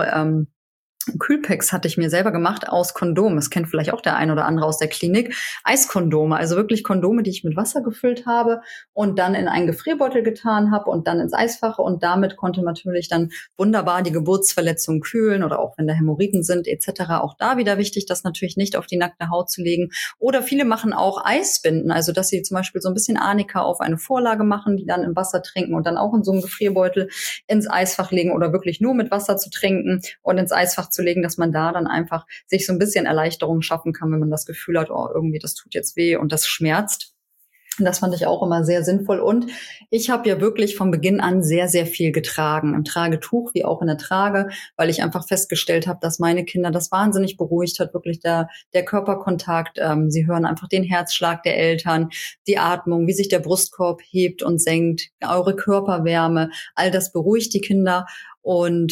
Kühlpacks hatte ich mir selber gemacht aus Kondomen. Das kennt vielleicht auch der ein oder andere aus der Klinik. Eiskondome, also wirklich Kondome, die ich mit Wasser gefüllt habe und dann in einen Gefrierbeutel getan habe und dann ins Eisfach. Und damit konnte man natürlich dann wunderbar die Geburtsverletzung kühlen oder auch wenn da Hämorrhoiden sind etc. Auch da wieder wichtig, das natürlich nicht auf die nackte Haut zu legen. Oder viele machen auch Eisbinden, also dass sie zum Beispiel so ein bisschen Arnika auf eine Vorlage machen, die dann im Wasser trinken und dann auch in so einem Gefrierbeutel ins Eisfach legen oder wirklich nur mit Wasser zu trinken und ins Eisfach zu legen, dass man da dann einfach sich so ein bisschen Erleichterung schaffen kann, wenn man das Gefühl hat, oh, irgendwie das tut jetzt weh und das schmerzt. Das fand ich auch immer sehr sinnvoll. Und ich habe ja wirklich von Beginn an sehr, sehr viel getragen. Im Tragetuch wie auch in der Trage, weil ich einfach festgestellt habe, dass meine Kinder das wahnsinnig beruhigt hat. Wirklich der Körperkontakt. Sie hören einfach den Herzschlag der Eltern, die Atmung, wie sich der Brustkorb hebt und senkt, eure Körperwärme. All das beruhigt die Kinder. Und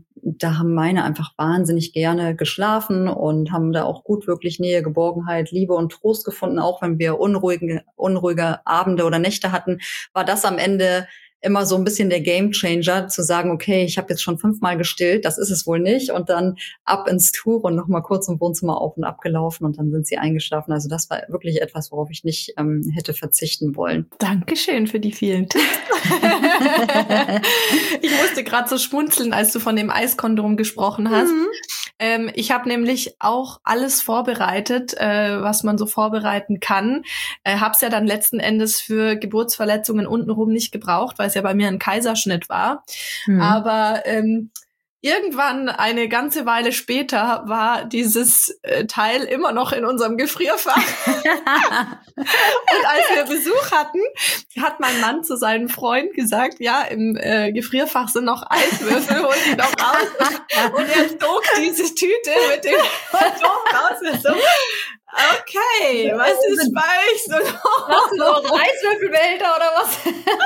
da haben meine einfach wahnsinnig gerne geschlafen und haben da auch gut wirklich Nähe, Geborgenheit, Liebe und Trost gefunden. Auch wenn wir unruhige Abende oder Nächte hatten, war das am Ende immer so ein bisschen der Gamechanger, zu sagen, okay, ich habe jetzt schon 5-mal gestillt, das ist es wohl nicht. Und dann ab ins Tuch und nochmal kurz im Wohnzimmer auf und ab gelaufen und dann sind sie eingeschlafen. Also das war wirklich etwas, worauf ich nicht hätte verzichten wollen. Dankeschön für die vielen Tipps. Ich musste gerade so schmunzeln, als du von dem Eiskondom gesprochen hast. Ich habe nämlich auch alles vorbereitet, was man so vorbereiten kann. Hab's ja dann letzten Endes für Geburtsverletzungen untenrum nicht gebraucht, weil es ja bei mir ein Kaiserschnitt war. Aber irgendwann, eine ganze Weile später, war dieses Teil immer noch in unserem Gefrierfach. Und als wir Besuch hatten, hat mein Mann zu seinem Freund gesagt, ja, im Gefrierfach sind noch Eiswürfel, hol die doch raus. Und er zog diese Tüte mit dem Kondom raus und so, okay, was ist bei euch so los? Hast du noch Eiswürfelbehälter oder was?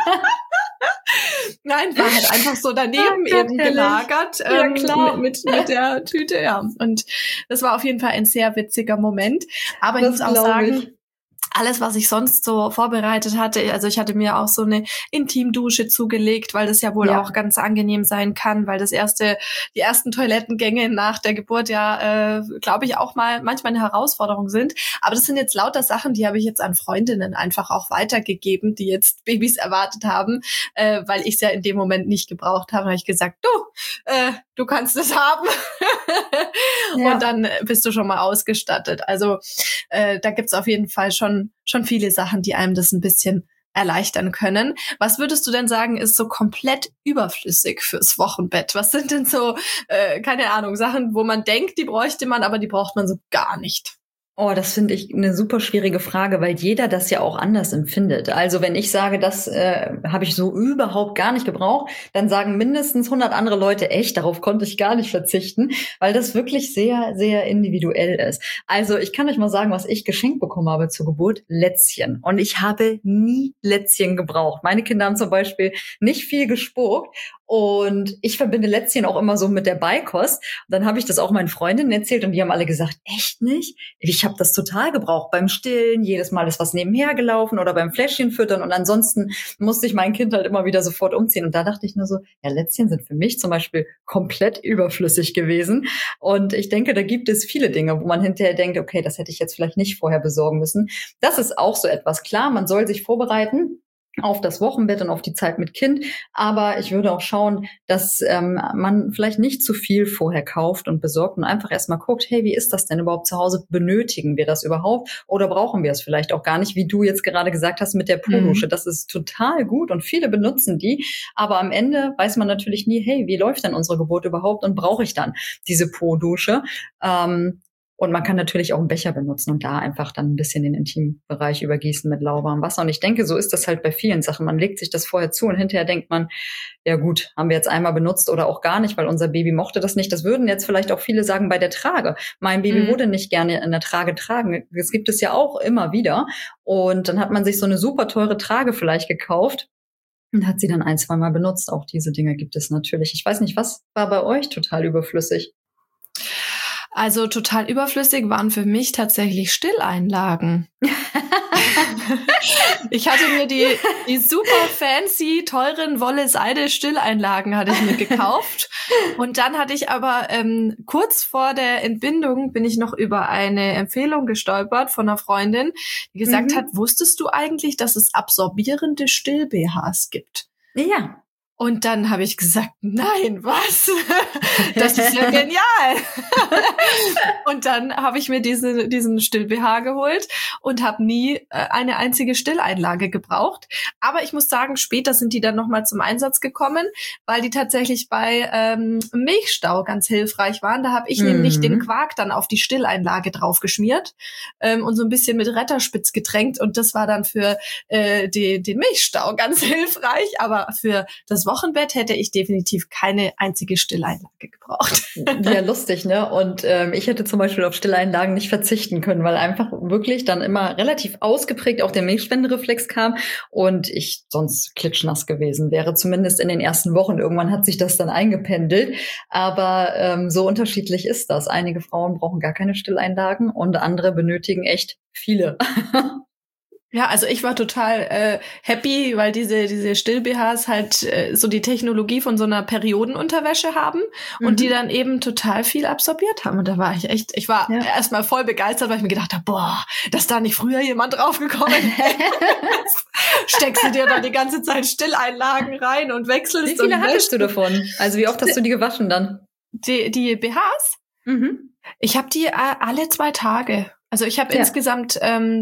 Nein, war halt einfach so daneben eben gelagert mit der Tüte, ja. Und das war auf jeden Fall ein sehr witziger Moment. Aber ich muss auch sagen, alles, was ich sonst so vorbereitet hatte, also ich hatte mir auch so eine Intimdusche zugelegt, weil das ja wohl auch ganz angenehm sein kann, weil die ersten Toilettengänge nach der Geburt glaube ich, auch mal manchmal eine Herausforderung sind. Aber das sind jetzt lauter Sachen, die habe ich jetzt an Freundinnen einfach auch weitergegeben, die jetzt Babys erwartet haben, weil ich es ja in dem Moment nicht gebraucht habe. Da habe ich gesagt, du kannst es haben. Und dann bist du schon mal ausgestattet. Also da gibt's auf jeden Fall schon viele Sachen, die einem das ein bisschen erleichtern können. Was würdest du denn sagen, ist so komplett überflüssig fürs Wochenbett? Was sind denn so, keine Ahnung, Sachen, wo man denkt, die bräuchte man, aber die braucht man so gar nicht? Oh, das finde ich eine super schwierige Frage, weil jeder das ja auch anders empfindet. Also wenn ich sage, das habe ich so überhaupt gar nicht gebraucht, dann sagen mindestens 100 andere Leute, echt, darauf konnte ich gar nicht verzichten, weil das wirklich sehr, sehr individuell ist. Also ich kann euch mal sagen, was ich geschenkt bekommen habe zur Geburt: Lätzchen. Und ich habe nie Lätzchen gebraucht. Meine Kinder haben zum Beispiel nicht viel gespuckt. Und ich verbinde Lätzchen auch immer so mit der Beikost. Und dann habe ich das auch meinen Freundinnen erzählt und die haben alle gesagt, echt nicht? Ich habe das total gebraucht beim Stillen. Jedes Mal ist was nebenher gelaufen oder beim Fläschchen füttern. Und ansonsten musste ich mein Kind halt immer wieder sofort umziehen. Und da dachte ich nur so, ja, Lätzchen sind für mich zum Beispiel komplett überflüssig gewesen. Und ich denke, da gibt es viele Dinge, wo man hinterher denkt, okay, das hätte ich jetzt vielleicht nicht vorher besorgen müssen. Das ist auch so etwas. Klar, man soll sich vorbereiten auf das Wochenbett und auf die Zeit mit Kind. Aber ich würde auch schauen, dass man vielleicht nicht zu viel vorher kauft und besorgt und einfach erstmal guckt, hey, wie ist das denn überhaupt zu Hause? Benötigen wir das überhaupt oder brauchen wir es vielleicht auch gar nicht, wie du jetzt gerade gesagt hast mit der Po-Dusche. Das ist total gut und viele benutzen die. Aber am Ende weiß man natürlich nie, hey, wie läuft denn unsere Geburt überhaupt und brauche ich dann diese Po-Dusche? Und man kann natürlich auch einen Becher benutzen und da einfach dann ein bisschen den Intimbereich übergießen mit lauwarmem Wasser. Und ich denke, so ist das halt bei vielen Sachen. Man legt sich das vorher zu und hinterher denkt man, ja gut, haben wir jetzt einmal benutzt oder auch gar nicht, weil unser Baby mochte das nicht. Das würden jetzt vielleicht auch viele sagen bei der Trage. Mein Baby wurde nicht gerne in der Trage tragen. Das gibt es ja auch immer wieder. Und dann hat man sich so eine super teure Trage vielleicht gekauft und hat sie dann 1-2 Mal benutzt. Auch diese Dinge gibt es natürlich. Ich weiß nicht, was war bei euch total überflüssig? Also total überflüssig waren für mich tatsächlich Stilleinlagen. Ich hatte mir die super fancy, teuren Wolle-Seide-Stilleinlagen hatte ich mir gekauft. Und dann hatte ich aber kurz vor der Entbindung bin ich noch über eine Empfehlung gestolpert von einer Freundin, die gesagt hat, wusstest du eigentlich, dass es absorbierende Still-BHs gibt? Ja. Und dann habe ich gesagt, nein, was? Das ist ja genial. Und dann habe ich mir diesen Still-BH geholt und habe nie eine einzige Stilleinlage gebraucht. Aber ich muss sagen, später sind die dann nochmal zum Einsatz gekommen, weil die tatsächlich bei Milchstau ganz hilfreich waren. Da habe ich nämlich den Quark dann auf die Stilleinlage draufgeschmiert und so ein bisschen mit Retterspitz getränkt. Und das war dann für den Milchstau ganz hilfreich. Aber für das Wochenbett hätte ich definitiv keine einzige Stilleinlage gebraucht. Ja, lustig, ne? Und ich hätte zum Beispiel auf Stilleinlagen nicht verzichten können, weil einfach wirklich dann immer relativ ausgeprägt auch der Milchspendereflex kam und ich sonst klitschnass gewesen wäre, zumindest in den ersten Wochen. Irgendwann hat sich das dann eingependelt, aber so unterschiedlich ist das. Einige Frauen brauchen gar keine Stilleinlagen und andere benötigen echt viele. Ja, also ich war total happy, weil diese Still-BHs halt so die Technologie von so einer Periodenunterwäsche haben und die dann eben total viel absorbiert haben. Und da war ich war erstmal voll begeistert, weil ich mir gedacht habe, boah, dass da nicht früher jemand draufgekommen ist. Steckst du dir da die ganze Zeit Stilleinlagen rein und wechselst. Wie viele hattest du davon? Also wie oft hast du die gewaschen dann? Die BHs? Ich habe die alle 2 Tage. Also ich habe insgesamt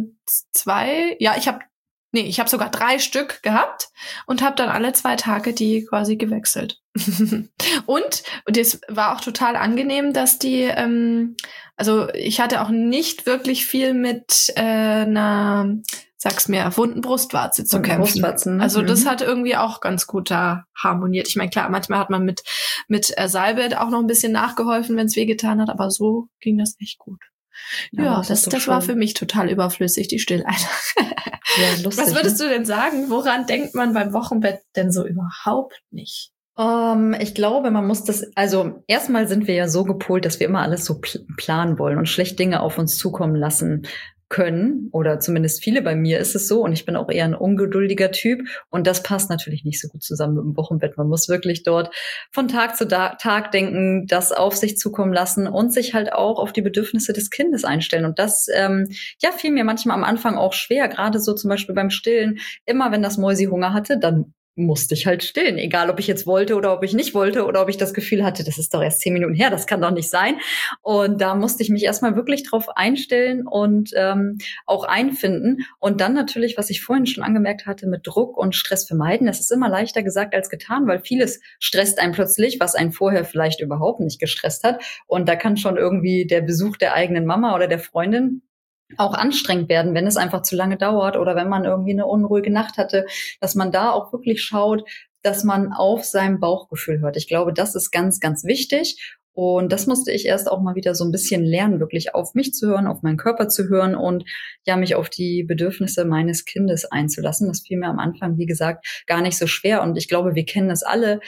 2, ich habe sogar 3 Stück gehabt und habe dann alle 2 Tage die quasi gewechselt. Und das war auch total angenehm, dass die, also ich hatte auch nicht wirklich viel mit einer, sag's mir, wunden Brustwarze zu kämpfen. Brustwarzen. Also das hat irgendwie auch ganz gut da harmoniert. Ich meine, klar, manchmal hat man mit Salbe auch noch ein bisschen nachgeholfen, wenn es wehgetan hat, aber so ging das echt gut. Ja, das war für mich total überflüssig, die Stilleinlage. Ja, lustig, was würdest du denn sagen? Woran denkt man beim Wochenbett denn so überhaupt nicht? Ich glaube, man muss das, also erstmal sind wir ja so gepolt, dass wir immer alles so planen wollen und schlecht Dinge auf uns zukommen lassen können, oder zumindest viele, bei mir ist es so, und ich bin auch eher ein ungeduldiger Typ und das passt natürlich nicht so gut zusammen mit dem Wochenbett. Man muss wirklich dort von Tag zu Tag denken, das auf sich zukommen lassen und sich halt auch auf die Bedürfnisse des Kindes einstellen. Und das fiel mir manchmal am Anfang auch schwer, gerade so zum Beispiel beim Stillen. Immer wenn das Mäusi Hunger hatte, dann musste ich halt stillen, egal ob ich jetzt wollte oder ob ich nicht wollte oder ob ich das Gefühl hatte, das ist doch erst 10 Minuten her, das kann doch nicht sein. Und da musste ich mich erstmal wirklich drauf einstellen und auch einfinden. Und dann natürlich, was ich vorhin schon angemerkt hatte, mit Druck und Stress vermeiden, das ist immer leichter gesagt als getan, weil vieles stresst einen plötzlich, was einen vorher vielleicht überhaupt nicht gestresst hat. Und da kann schon irgendwie der Besuch der eigenen Mama oder der Freundin auch anstrengend werden, wenn es einfach zu lange dauert oder wenn man irgendwie eine unruhige Nacht hatte, dass man da auch wirklich schaut, dass man auf sein Bauchgefühl hört. Ich glaube, das ist ganz, ganz wichtig. Und das musste ich erst auch mal wieder so ein bisschen lernen, wirklich auf mich zu hören, auf meinen Körper zu hören und ja, mich auf die Bedürfnisse meines Kindes einzulassen. Das fiel mir am Anfang, wie gesagt, gar nicht so schwer. Und ich glaube, wir kennen es alle.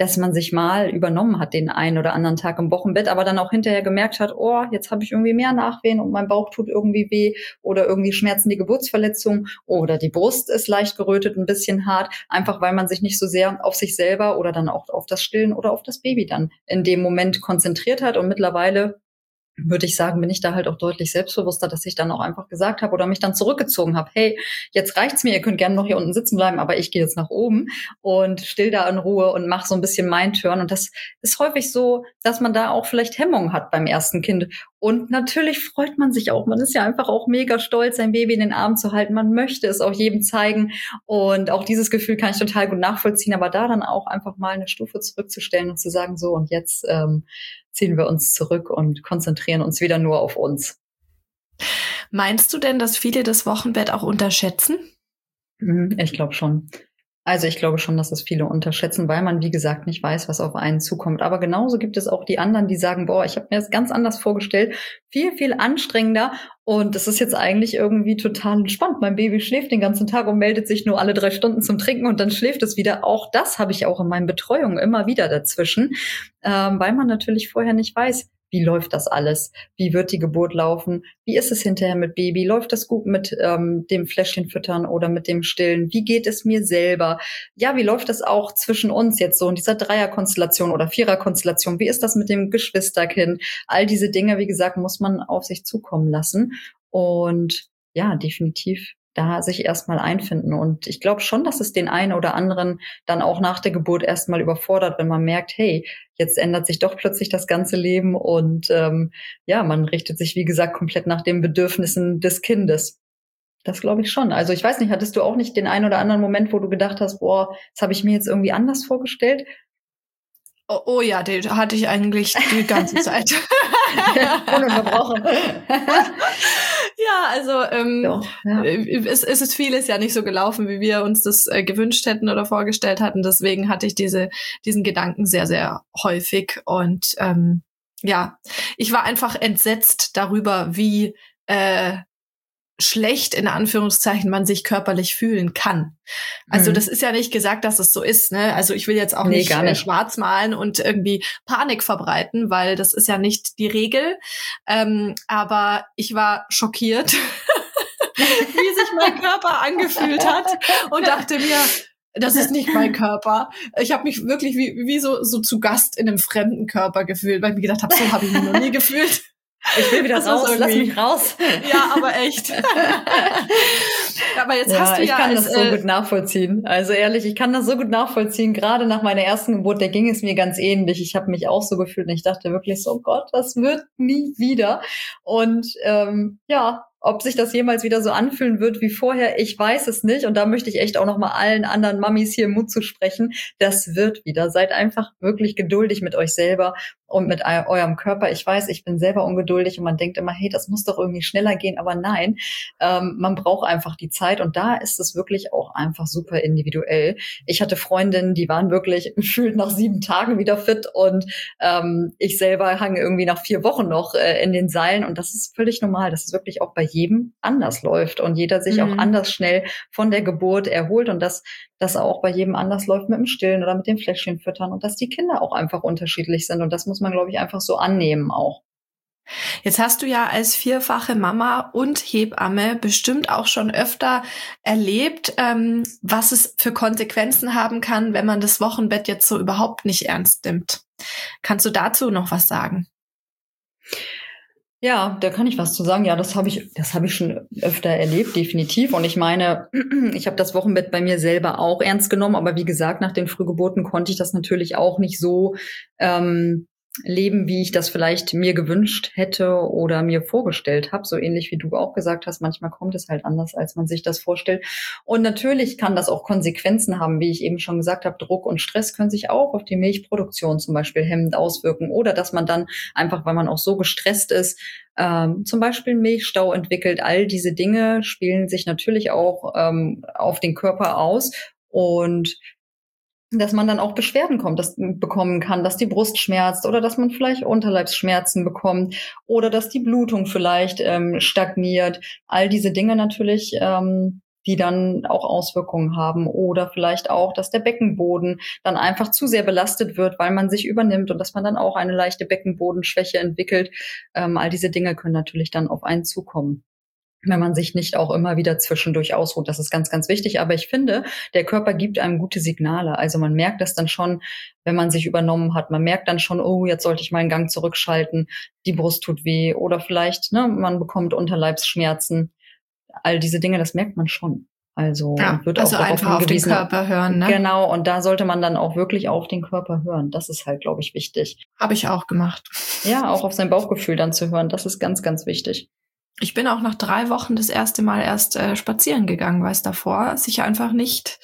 dass man sich mal übernommen hat den einen oder anderen Tag im Wochenbett, aber dann auch hinterher gemerkt hat, oh, jetzt habe ich irgendwie mehr Nachwehen und mein Bauch tut irgendwie weh oder irgendwie schmerzen die Geburtsverletzungen oder die Brust ist leicht gerötet, ein bisschen hart, einfach weil man sich nicht so sehr auf sich selber oder dann auch auf das Stillen oder auf das Baby dann in dem Moment konzentriert hat. Und mittlerweile würde ich sagen, bin ich da halt auch deutlich selbstbewusster, dass ich dann auch einfach gesagt habe oder mich dann zurückgezogen habe, hey, jetzt reicht's mir, ihr könnt gerne noch hier unten sitzen bleiben, aber ich gehe jetzt nach oben und still da in Ruhe und mache so ein bisschen mein Turn. Und das ist häufig so, dass man da auch vielleicht Hemmungen hat beim ersten Kind. Und natürlich freut man sich auch. Man ist ja einfach auch mega stolz, sein Baby in den Arm zu halten. Man möchte es auch jedem zeigen. Und auch dieses Gefühl kann ich total gut nachvollziehen. Aber da dann auch einfach mal eine Stufe zurückzustellen und zu sagen, so, und jetzt ziehen wir uns zurück und konzentrieren uns wieder nur auf uns. Meinst du denn, dass viele das Wochenbett auch unterschätzen? Ich glaube schon. Also ich glaube schon, dass es viele unterschätzen, weil man, wie gesagt, nicht weiß, was auf einen zukommt. Aber genauso gibt es auch die anderen, die sagen, boah, ich habe mir das ganz anders vorgestellt, viel, viel anstrengender. Und das ist jetzt eigentlich irgendwie total entspannt. Mein Baby schläft den ganzen Tag und meldet sich nur alle 3 Stunden zum Trinken und dann schläft es wieder. Auch das habe ich auch in meinen Betreuungen immer wieder dazwischen, weil man natürlich vorher nicht weiß, wie läuft das alles? Wie wird die Geburt laufen? Wie ist es hinterher mit Baby? Läuft das gut mit dem Fläschchen füttern oder mit dem Stillen? Wie geht es mir selber? Ja, wie läuft das auch zwischen uns jetzt so in dieser Dreierkonstellation oder Viererkonstellation? Wie ist das mit dem Geschwisterkind? All diese Dinge, wie gesagt, muss man auf sich zukommen lassen. Und ja, definitiv da sich erstmal einfinden. Und ich glaube schon, dass es den einen oder anderen dann auch nach der Geburt erstmal überfordert, wenn man merkt, hey, jetzt ändert sich doch plötzlich das ganze Leben und ja, man richtet sich, wie gesagt, komplett nach den Bedürfnissen des Kindes. Das glaube ich schon. Also ich weiß nicht, hattest du auch nicht den einen oder anderen Moment, wo du gedacht hast, boah, das habe ich mir jetzt irgendwie anders vorgestellt? Oh ja, den hatte ich eigentlich die ganze Zeit. Ununterbrochen. Ja, also Ja. Es ist vieles ja nicht so gelaufen, wie wir uns das gewünscht hätten oder vorgestellt hatten. Deswegen hatte ich diesen Gedanken sehr, sehr häufig. Und ja, ich war einfach entsetzt darüber, wie schlecht, in Anführungszeichen, man sich körperlich fühlen kann. Also das ist ja nicht gesagt, dass es so ist, ne? Also ich will jetzt auch nicht schwarz malen und irgendwie Panik verbreiten, weil das ist ja nicht die Regel. Aber ich war schockiert, wie sich mein Körper angefühlt hat und dachte mir, das ist nicht mein Körper. Ich habe mich wirklich wie so zu Gast in einem fremden Körper gefühlt, weil ich mir gedacht habe, so habe ich mich noch nie gefühlt. Ich will wieder raus, lass mich raus. Ja, aber echt. Aber jetzt hast du ja... Ich kann das so gut nachvollziehen. Also ehrlich, ich kann das so gut nachvollziehen. Gerade nach meiner ersten Geburt, da ging es mir ganz ähnlich. Ich habe mich auch so gefühlt und ich dachte wirklich so, oh Gott, das wird nie wieder. Und ja, ob sich das jemals wieder so anfühlen wird wie vorher, ich weiß es nicht. Und da möchte ich echt auch noch mal allen anderen Mamis hier Mut zu sprechen. Das wird wieder. Seid einfach wirklich geduldig mit euch selber und mit eurem Körper. Ich weiß, ich bin selber ungeduldig und man denkt immer, hey, das muss doch irgendwie schneller gehen. Aber nein, man braucht einfach die Zeit. Und da ist es wirklich auch einfach super individuell. Ich hatte Freundinnen, die waren wirklich gefühlt nach 7 Tagen wieder fit und ich selber hang irgendwie nach 4 Wochen noch in den Seilen. Und das ist völlig normal. Das ist wirklich auch bei jedem anders läuft und jeder sich auch anders schnell von der Geburt erholt und dass das auch bei jedem anders läuft mit dem Stillen oder mit dem Fläschchen füttern und dass die Kinder auch einfach unterschiedlich sind und das muss man, glaube ich, einfach so annehmen auch. Jetzt hast du ja als 4-fache Mama und Hebamme bestimmt auch schon öfter erlebt, was es für Konsequenzen haben kann, wenn man das Wochenbett jetzt so überhaupt nicht ernst nimmt. Kannst du dazu noch was sagen? Ja, da kann ich was zu sagen. Ja, das habe ich schon öfter erlebt, definitiv. Und ich meine, ich habe das Wochenbett bei mir selber auch ernst genommen. Aber wie gesagt, nach den Frühgeburten konnte ich das natürlich auch nicht so leben, wie ich das vielleicht mir gewünscht hätte oder mir vorgestellt habe. So ähnlich wie du auch gesagt hast, manchmal kommt es halt anders, als man sich das vorstellt. Und natürlich kann das auch Konsequenzen haben, wie ich eben schon gesagt habe. Druck und Stress können sich auch auf die Milchproduktion zum Beispiel hemmend auswirken. Oder dass man dann einfach, weil man auch so gestresst ist, zum Beispiel einen Milchstau entwickelt. All diese Dinge spielen sich natürlich auch auf den Körper aus. Und dass man dann auch Beschwerden bekommen kann, dass die Brust schmerzt oder dass man vielleicht Unterleibsschmerzen bekommt oder dass die Blutung vielleicht stagniert. All diese Dinge natürlich die dann auch Auswirkungen haben. Oder vielleicht auch, dass der Beckenboden dann einfach zu sehr belastet wird, weil man sich übernimmt und dass man dann auch eine leichte Beckenbodenschwäche entwickelt. All diese Dinge können natürlich dann auf einen zukommen, wenn man sich nicht auch immer wieder zwischendurch ausruht. Das ist ganz, ganz wichtig. Aber ich finde, der Körper gibt einem gute Signale. Also man merkt das dann schon, wenn man sich übernommen hat. Man merkt dann schon, oh, jetzt sollte ich meinen Gang zurückschalten. Die Brust tut weh. Oder vielleicht, man bekommt Unterleibsschmerzen. All diese Dinge, das merkt man schon. Also, ja, und wird also auch darauf einfach hingewiesen. Auf den Körper hören, ne? Genau. Und da sollte man dann auch wirklich auf den Körper hören. Das ist halt, glaube ich, wichtig. Habe ich auch gemacht. Ja, auch auf sein Bauchgefühl dann zu hören. Das ist ganz, ganz wichtig. Ich bin auch nach 3 Wochen das erste Mal erst spazieren gegangen, weil es davor sich einfach nicht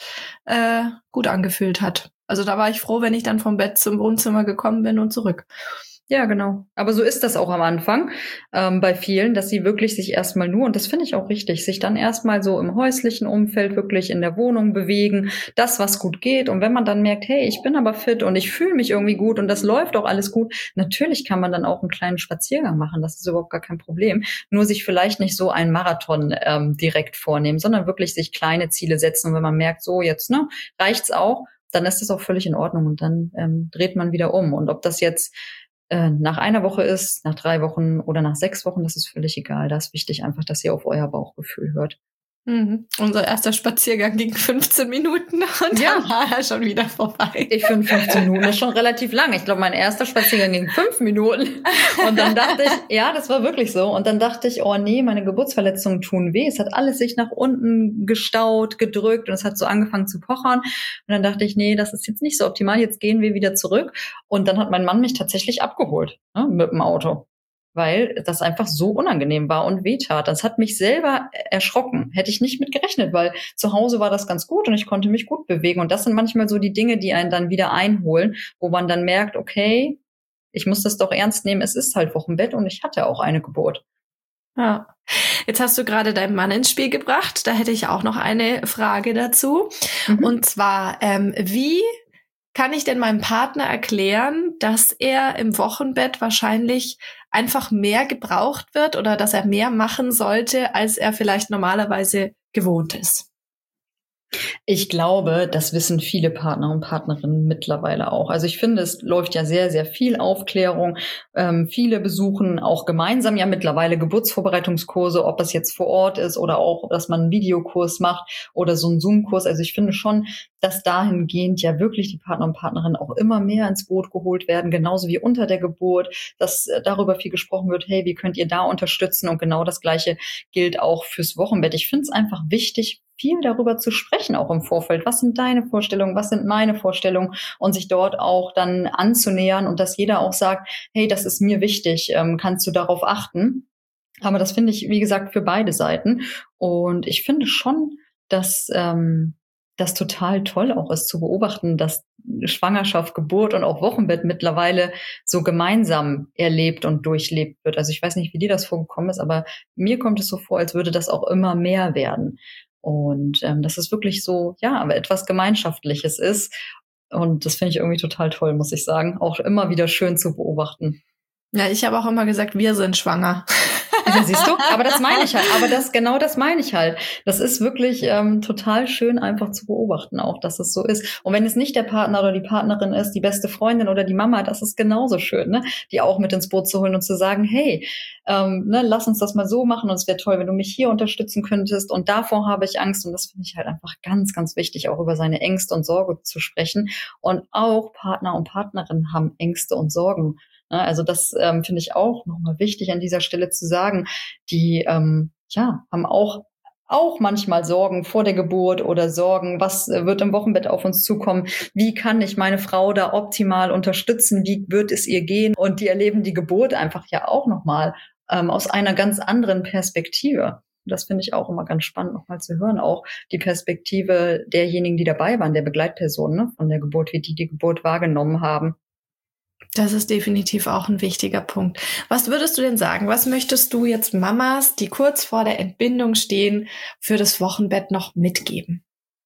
gut angefühlt hat. Also da war ich froh, wenn ich dann vom Bett zum Wohnzimmer gekommen bin und zurück. Ja, genau. Aber so ist das auch am Anfang bei vielen, dass sie wirklich sich erstmal nur, und das finde ich auch richtig, sich dann erstmal so im häuslichen Umfeld wirklich in der Wohnung bewegen, das, was gut geht. Und wenn man dann merkt, hey, ich bin aber fit und ich fühle mich irgendwie gut und das läuft auch alles gut, natürlich kann man dann auch einen kleinen Spaziergang machen. Das ist überhaupt gar kein Problem. Nur sich vielleicht nicht so einen Marathon direkt vornehmen, sondern wirklich sich kleine Ziele setzen. Und wenn man merkt, so jetzt reicht's auch, dann ist das auch völlig in Ordnung und dann dreht man wieder um. Und ob das jetzt nach einer Woche ist, nach 3 Wochen oder nach 6 Wochen, das ist völlig egal. Da ist wichtig einfach, dass ihr auf euer Bauchgefühl hört. Unser erster Spaziergang ging 15 Minuten und dann war er schon wieder vorbei. Ich finde 15 Minuten ist schon relativ lang. Ich glaube, mein erster Spaziergang ging 5 Minuten. Und dann dachte ich, ja, das war wirklich so. Und dann dachte ich, oh nee, meine Geburtsverletzungen tun weh. Es hat alles sich nach unten gestaut, gedrückt und es hat so angefangen zu pochern. Und dann dachte ich, nee, das ist jetzt nicht so optimal. Jetzt gehen wir wieder zurück. Und dann hat mein Mann mich tatsächlich abgeholt, mit dem Auto, weil das einfach so unangenehm war und wehtat. Das hat mich selber erschrocken. Hätte ich nicht mit gerechnet, weil zu Hause war das ganz gut und ich konnte mich gut bewegen. Und das sind manchmal so die Dinge, die einen dann wieder einholen, wo man dann merkt, okay, ich muss das doch ernst nehmen. Es ist halt Wochenbett und ich hatte auch eine Geburt. Ja. Jetzt hast du gerade deinen Mann ins Spiel gebracht. Da hätte ich auch noch eine Frage dazu. Und zwar, wie kann ich denn meinem Partner erklären, dass er im Wochenbett wahrscheinlich einfach mehr gebraucht wird oder dass er mehr machen sollte, als er vielleicht normalerweise gewohnt ist? Ich glaube, das wissen viele Partner und Partnerinnen mittlerweile auch. Also ich finde, es läuft ja sehr, sehr viel Aufklärung. Viele besuchen auch gemeinsam ja mittlerweile Geburtsvorbereitungskurse, ob das jetzt vor Ort ist oder auch, dass man einen Videokurs macht oder so einen Zoom-Kurs. Also ich finde schon, dass dahingehend ja wirklich die Partner und Partnerinnen auch immer mehr ins Boot geholt werden, genauso wie unter der Geburt, dass darüber viel gesprochen wird, hey, wie könnt ihr da unterstützen? Und genau das Gleiche gilt auch fürs Wochenbett. Ich finde es einfach wichtig, viel darüber zu sprechen, auch im Vorfeld. Was sind deine Vorstellungen? Was sind meine Vorstellungen? Und sich dort auch dann anzunähern und dass jeder auch sagt, hey, das ist mir wichtig, kannst du darauf achten? Aber das finde ich, wie gesagt, für beide Seiten. Und ich finde schon, dass das total toll auch ist zu beobachten, dass Schwangerschaft, Geburt und auch Wochenbett mittlerweile so gemeinsam erlebt und durchlebt wird. Also ich weiß nicht, wie dir das vorgekommen ist, aber mir kommt es so vor, als würde das auch immer mehr werden. Und dass es wirklich so, ja, etwas Gemeinschaftliches ist. Und das finde ich irgendwie total toll, muss ich sagen. Auch immer wieder schön zu beobachten. Ja, ich habe auch immer gesagt, wir sind schwanger. Ja, siehst du? Aber das meine ich halt. Aber das meine ich halt. Das ist wirklich total schön einfach zu beobachten auch, dass es so ist. Und wenn es nicht der Partner oder die Partnerin ist, die beste Freundin oder die Mama, das ist genauso schön, ne? Die auch mit ins Boot zu holen und zu sagen, hey, lass uns das mal so machen und es wäre toll, wenn du mich hier unterstützen könntest und davor habe ich Angst. Und das finde ich halt einfach ganz, ganz wichtig, auch über seine Ängste und Sorge zu sprechen. Und auch Partner und Partnerinnen haben Ängste und Sorgen. Also das finde ich auch nochmal wichtig an dieser Stelle zu sagen. Die haben auch manchmal Sorgen vor der Geburt oder Sorgen, was wird im Wochenbett auf uns zukommen, wie kann ich meine Frau da optimal unterstützen, wie wird es ihr gehen, und die erleben die Geburt einfach ja auch nochmal aus einer ganz anderen Perspektive. Das finde ich auch immer ganz spannend nochmal zu hören, auch die Perspektive derjenigen, die dabei waren, der Begleitpersonen, ne, von der Geburt, wie die Geburt wahrgenommen haben. Das ist definitiv auch ein wichtiger Punkt. Was würdest du denn sagen? Was möchtest du jetzt Mamas, die kurz vor der Entbindung stehen, für das Wochenbett noch mitgeben?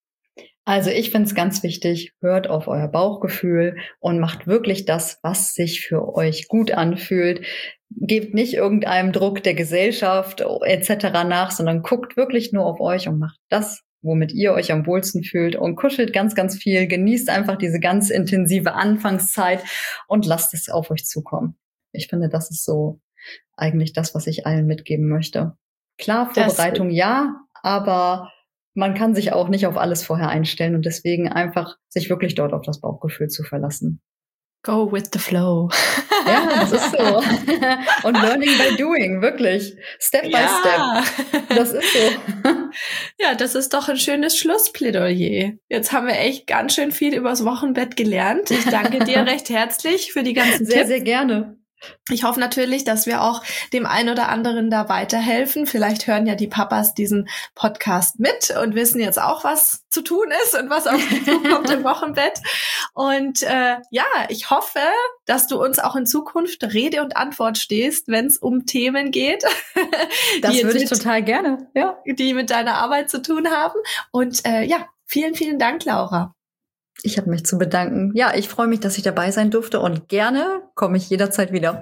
Also ich finde es ganz wichtig, hört auf euer Bauchgefühl und macht wirklich das, was sich für euch gut anfühlt. gebt nicht irgendeinem Druck der Gesellschaft etc. nach, sondern guckt wirklich nur auf euch und macht das, womit ihr euch am wohlsten fühlt und kuschelt ganz, ganz viel, genießt einfach diese ganz intensive Anfangszeit und lasst es auf euch zukommen. Ich finde, das ist so eigentlich das, was ich allen mitgeben möchte. Klar, Vorbereitung ja, aber man kann sich auch nicht auf alles vorher einstellen und deswegen einfach sich wirklich dort auf das Bauchgefühl zu verlassen. Go with the flow. Ja, das ist so. Und learning by doing, wirklich. Step by step. Das ist so. Ja, das ist doch ein schönes Schlussplädoyer. Jetzt haben wir echt ganz schön viel übers Wochenbett gelernt. Ich danke dir recht herzlich für die ganzen Tipps. Sehr, sehr gerne. Ich hoffe natürlich, dass wir auch dem einen oder anderen da weiterhelfen. Vielleicht hören ja die Papas diesen Podcast mit und wissen jetzt auch, was zu tun ist und was auf sie zukommt im Wochenbett. Und ich hoffe, dass du uns auch in Zukunft Rede und Antwort stehst, wenn es um Themen geht. Das würde ich total gerne, ja. Die mit deiner Arbeit zu tun haben. Und vielen, vielen Dank, Laura. Ich habe mich zu bedanken. Ja, ich freue mich, dass ich dabei sein durfte und gerne komme ich jederzeit wieder.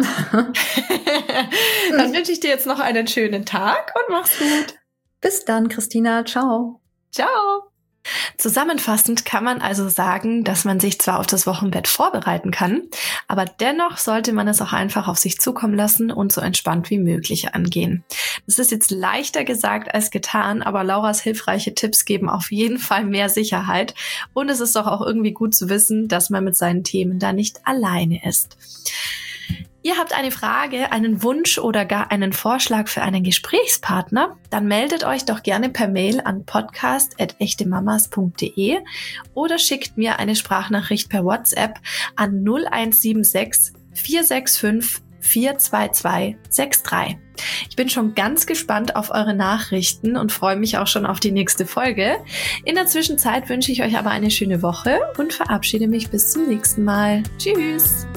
Dann wünsche ich dir jetzt noch einen schönen Tag und mach's gut. Bis dann, Christina. Ciao. Ciao. Zusammenfassend kann man also sagen, dass man sich zwar auf das Wochenbett vorbereiten kann, aber dennoch sollte man es auch einfach auf sich zukommen lassen und so entspannt wie möglich angehen. Das ist jetzt leichter gesagt als getan, aber Lauras hilfreiche Tipps geben auf jeden Fall mehr Sicherheit und es ist doch auch irgendwie gut zu wissen, dass man mit seinen Themen da nicht alleine ist. Ihr habt eine Frage, einen Wunsch oder gar einen Vorschlag für einen Gesprächspartner? Dann meldet euch doch gerne per Mail an podcast@echtemamas.de oder schickt mir eine Sprachnachricht per WhatsApp an 0176 465 42263. Ich bin schon ganz gespannt auf eure Nachrichten und freue mich auch schon auf die nächste Folge. In der Zwischenzeit wünsche ich euch aber eine schöne Woche und verabschiede mich bis zum nächsten Mal. Tschüss!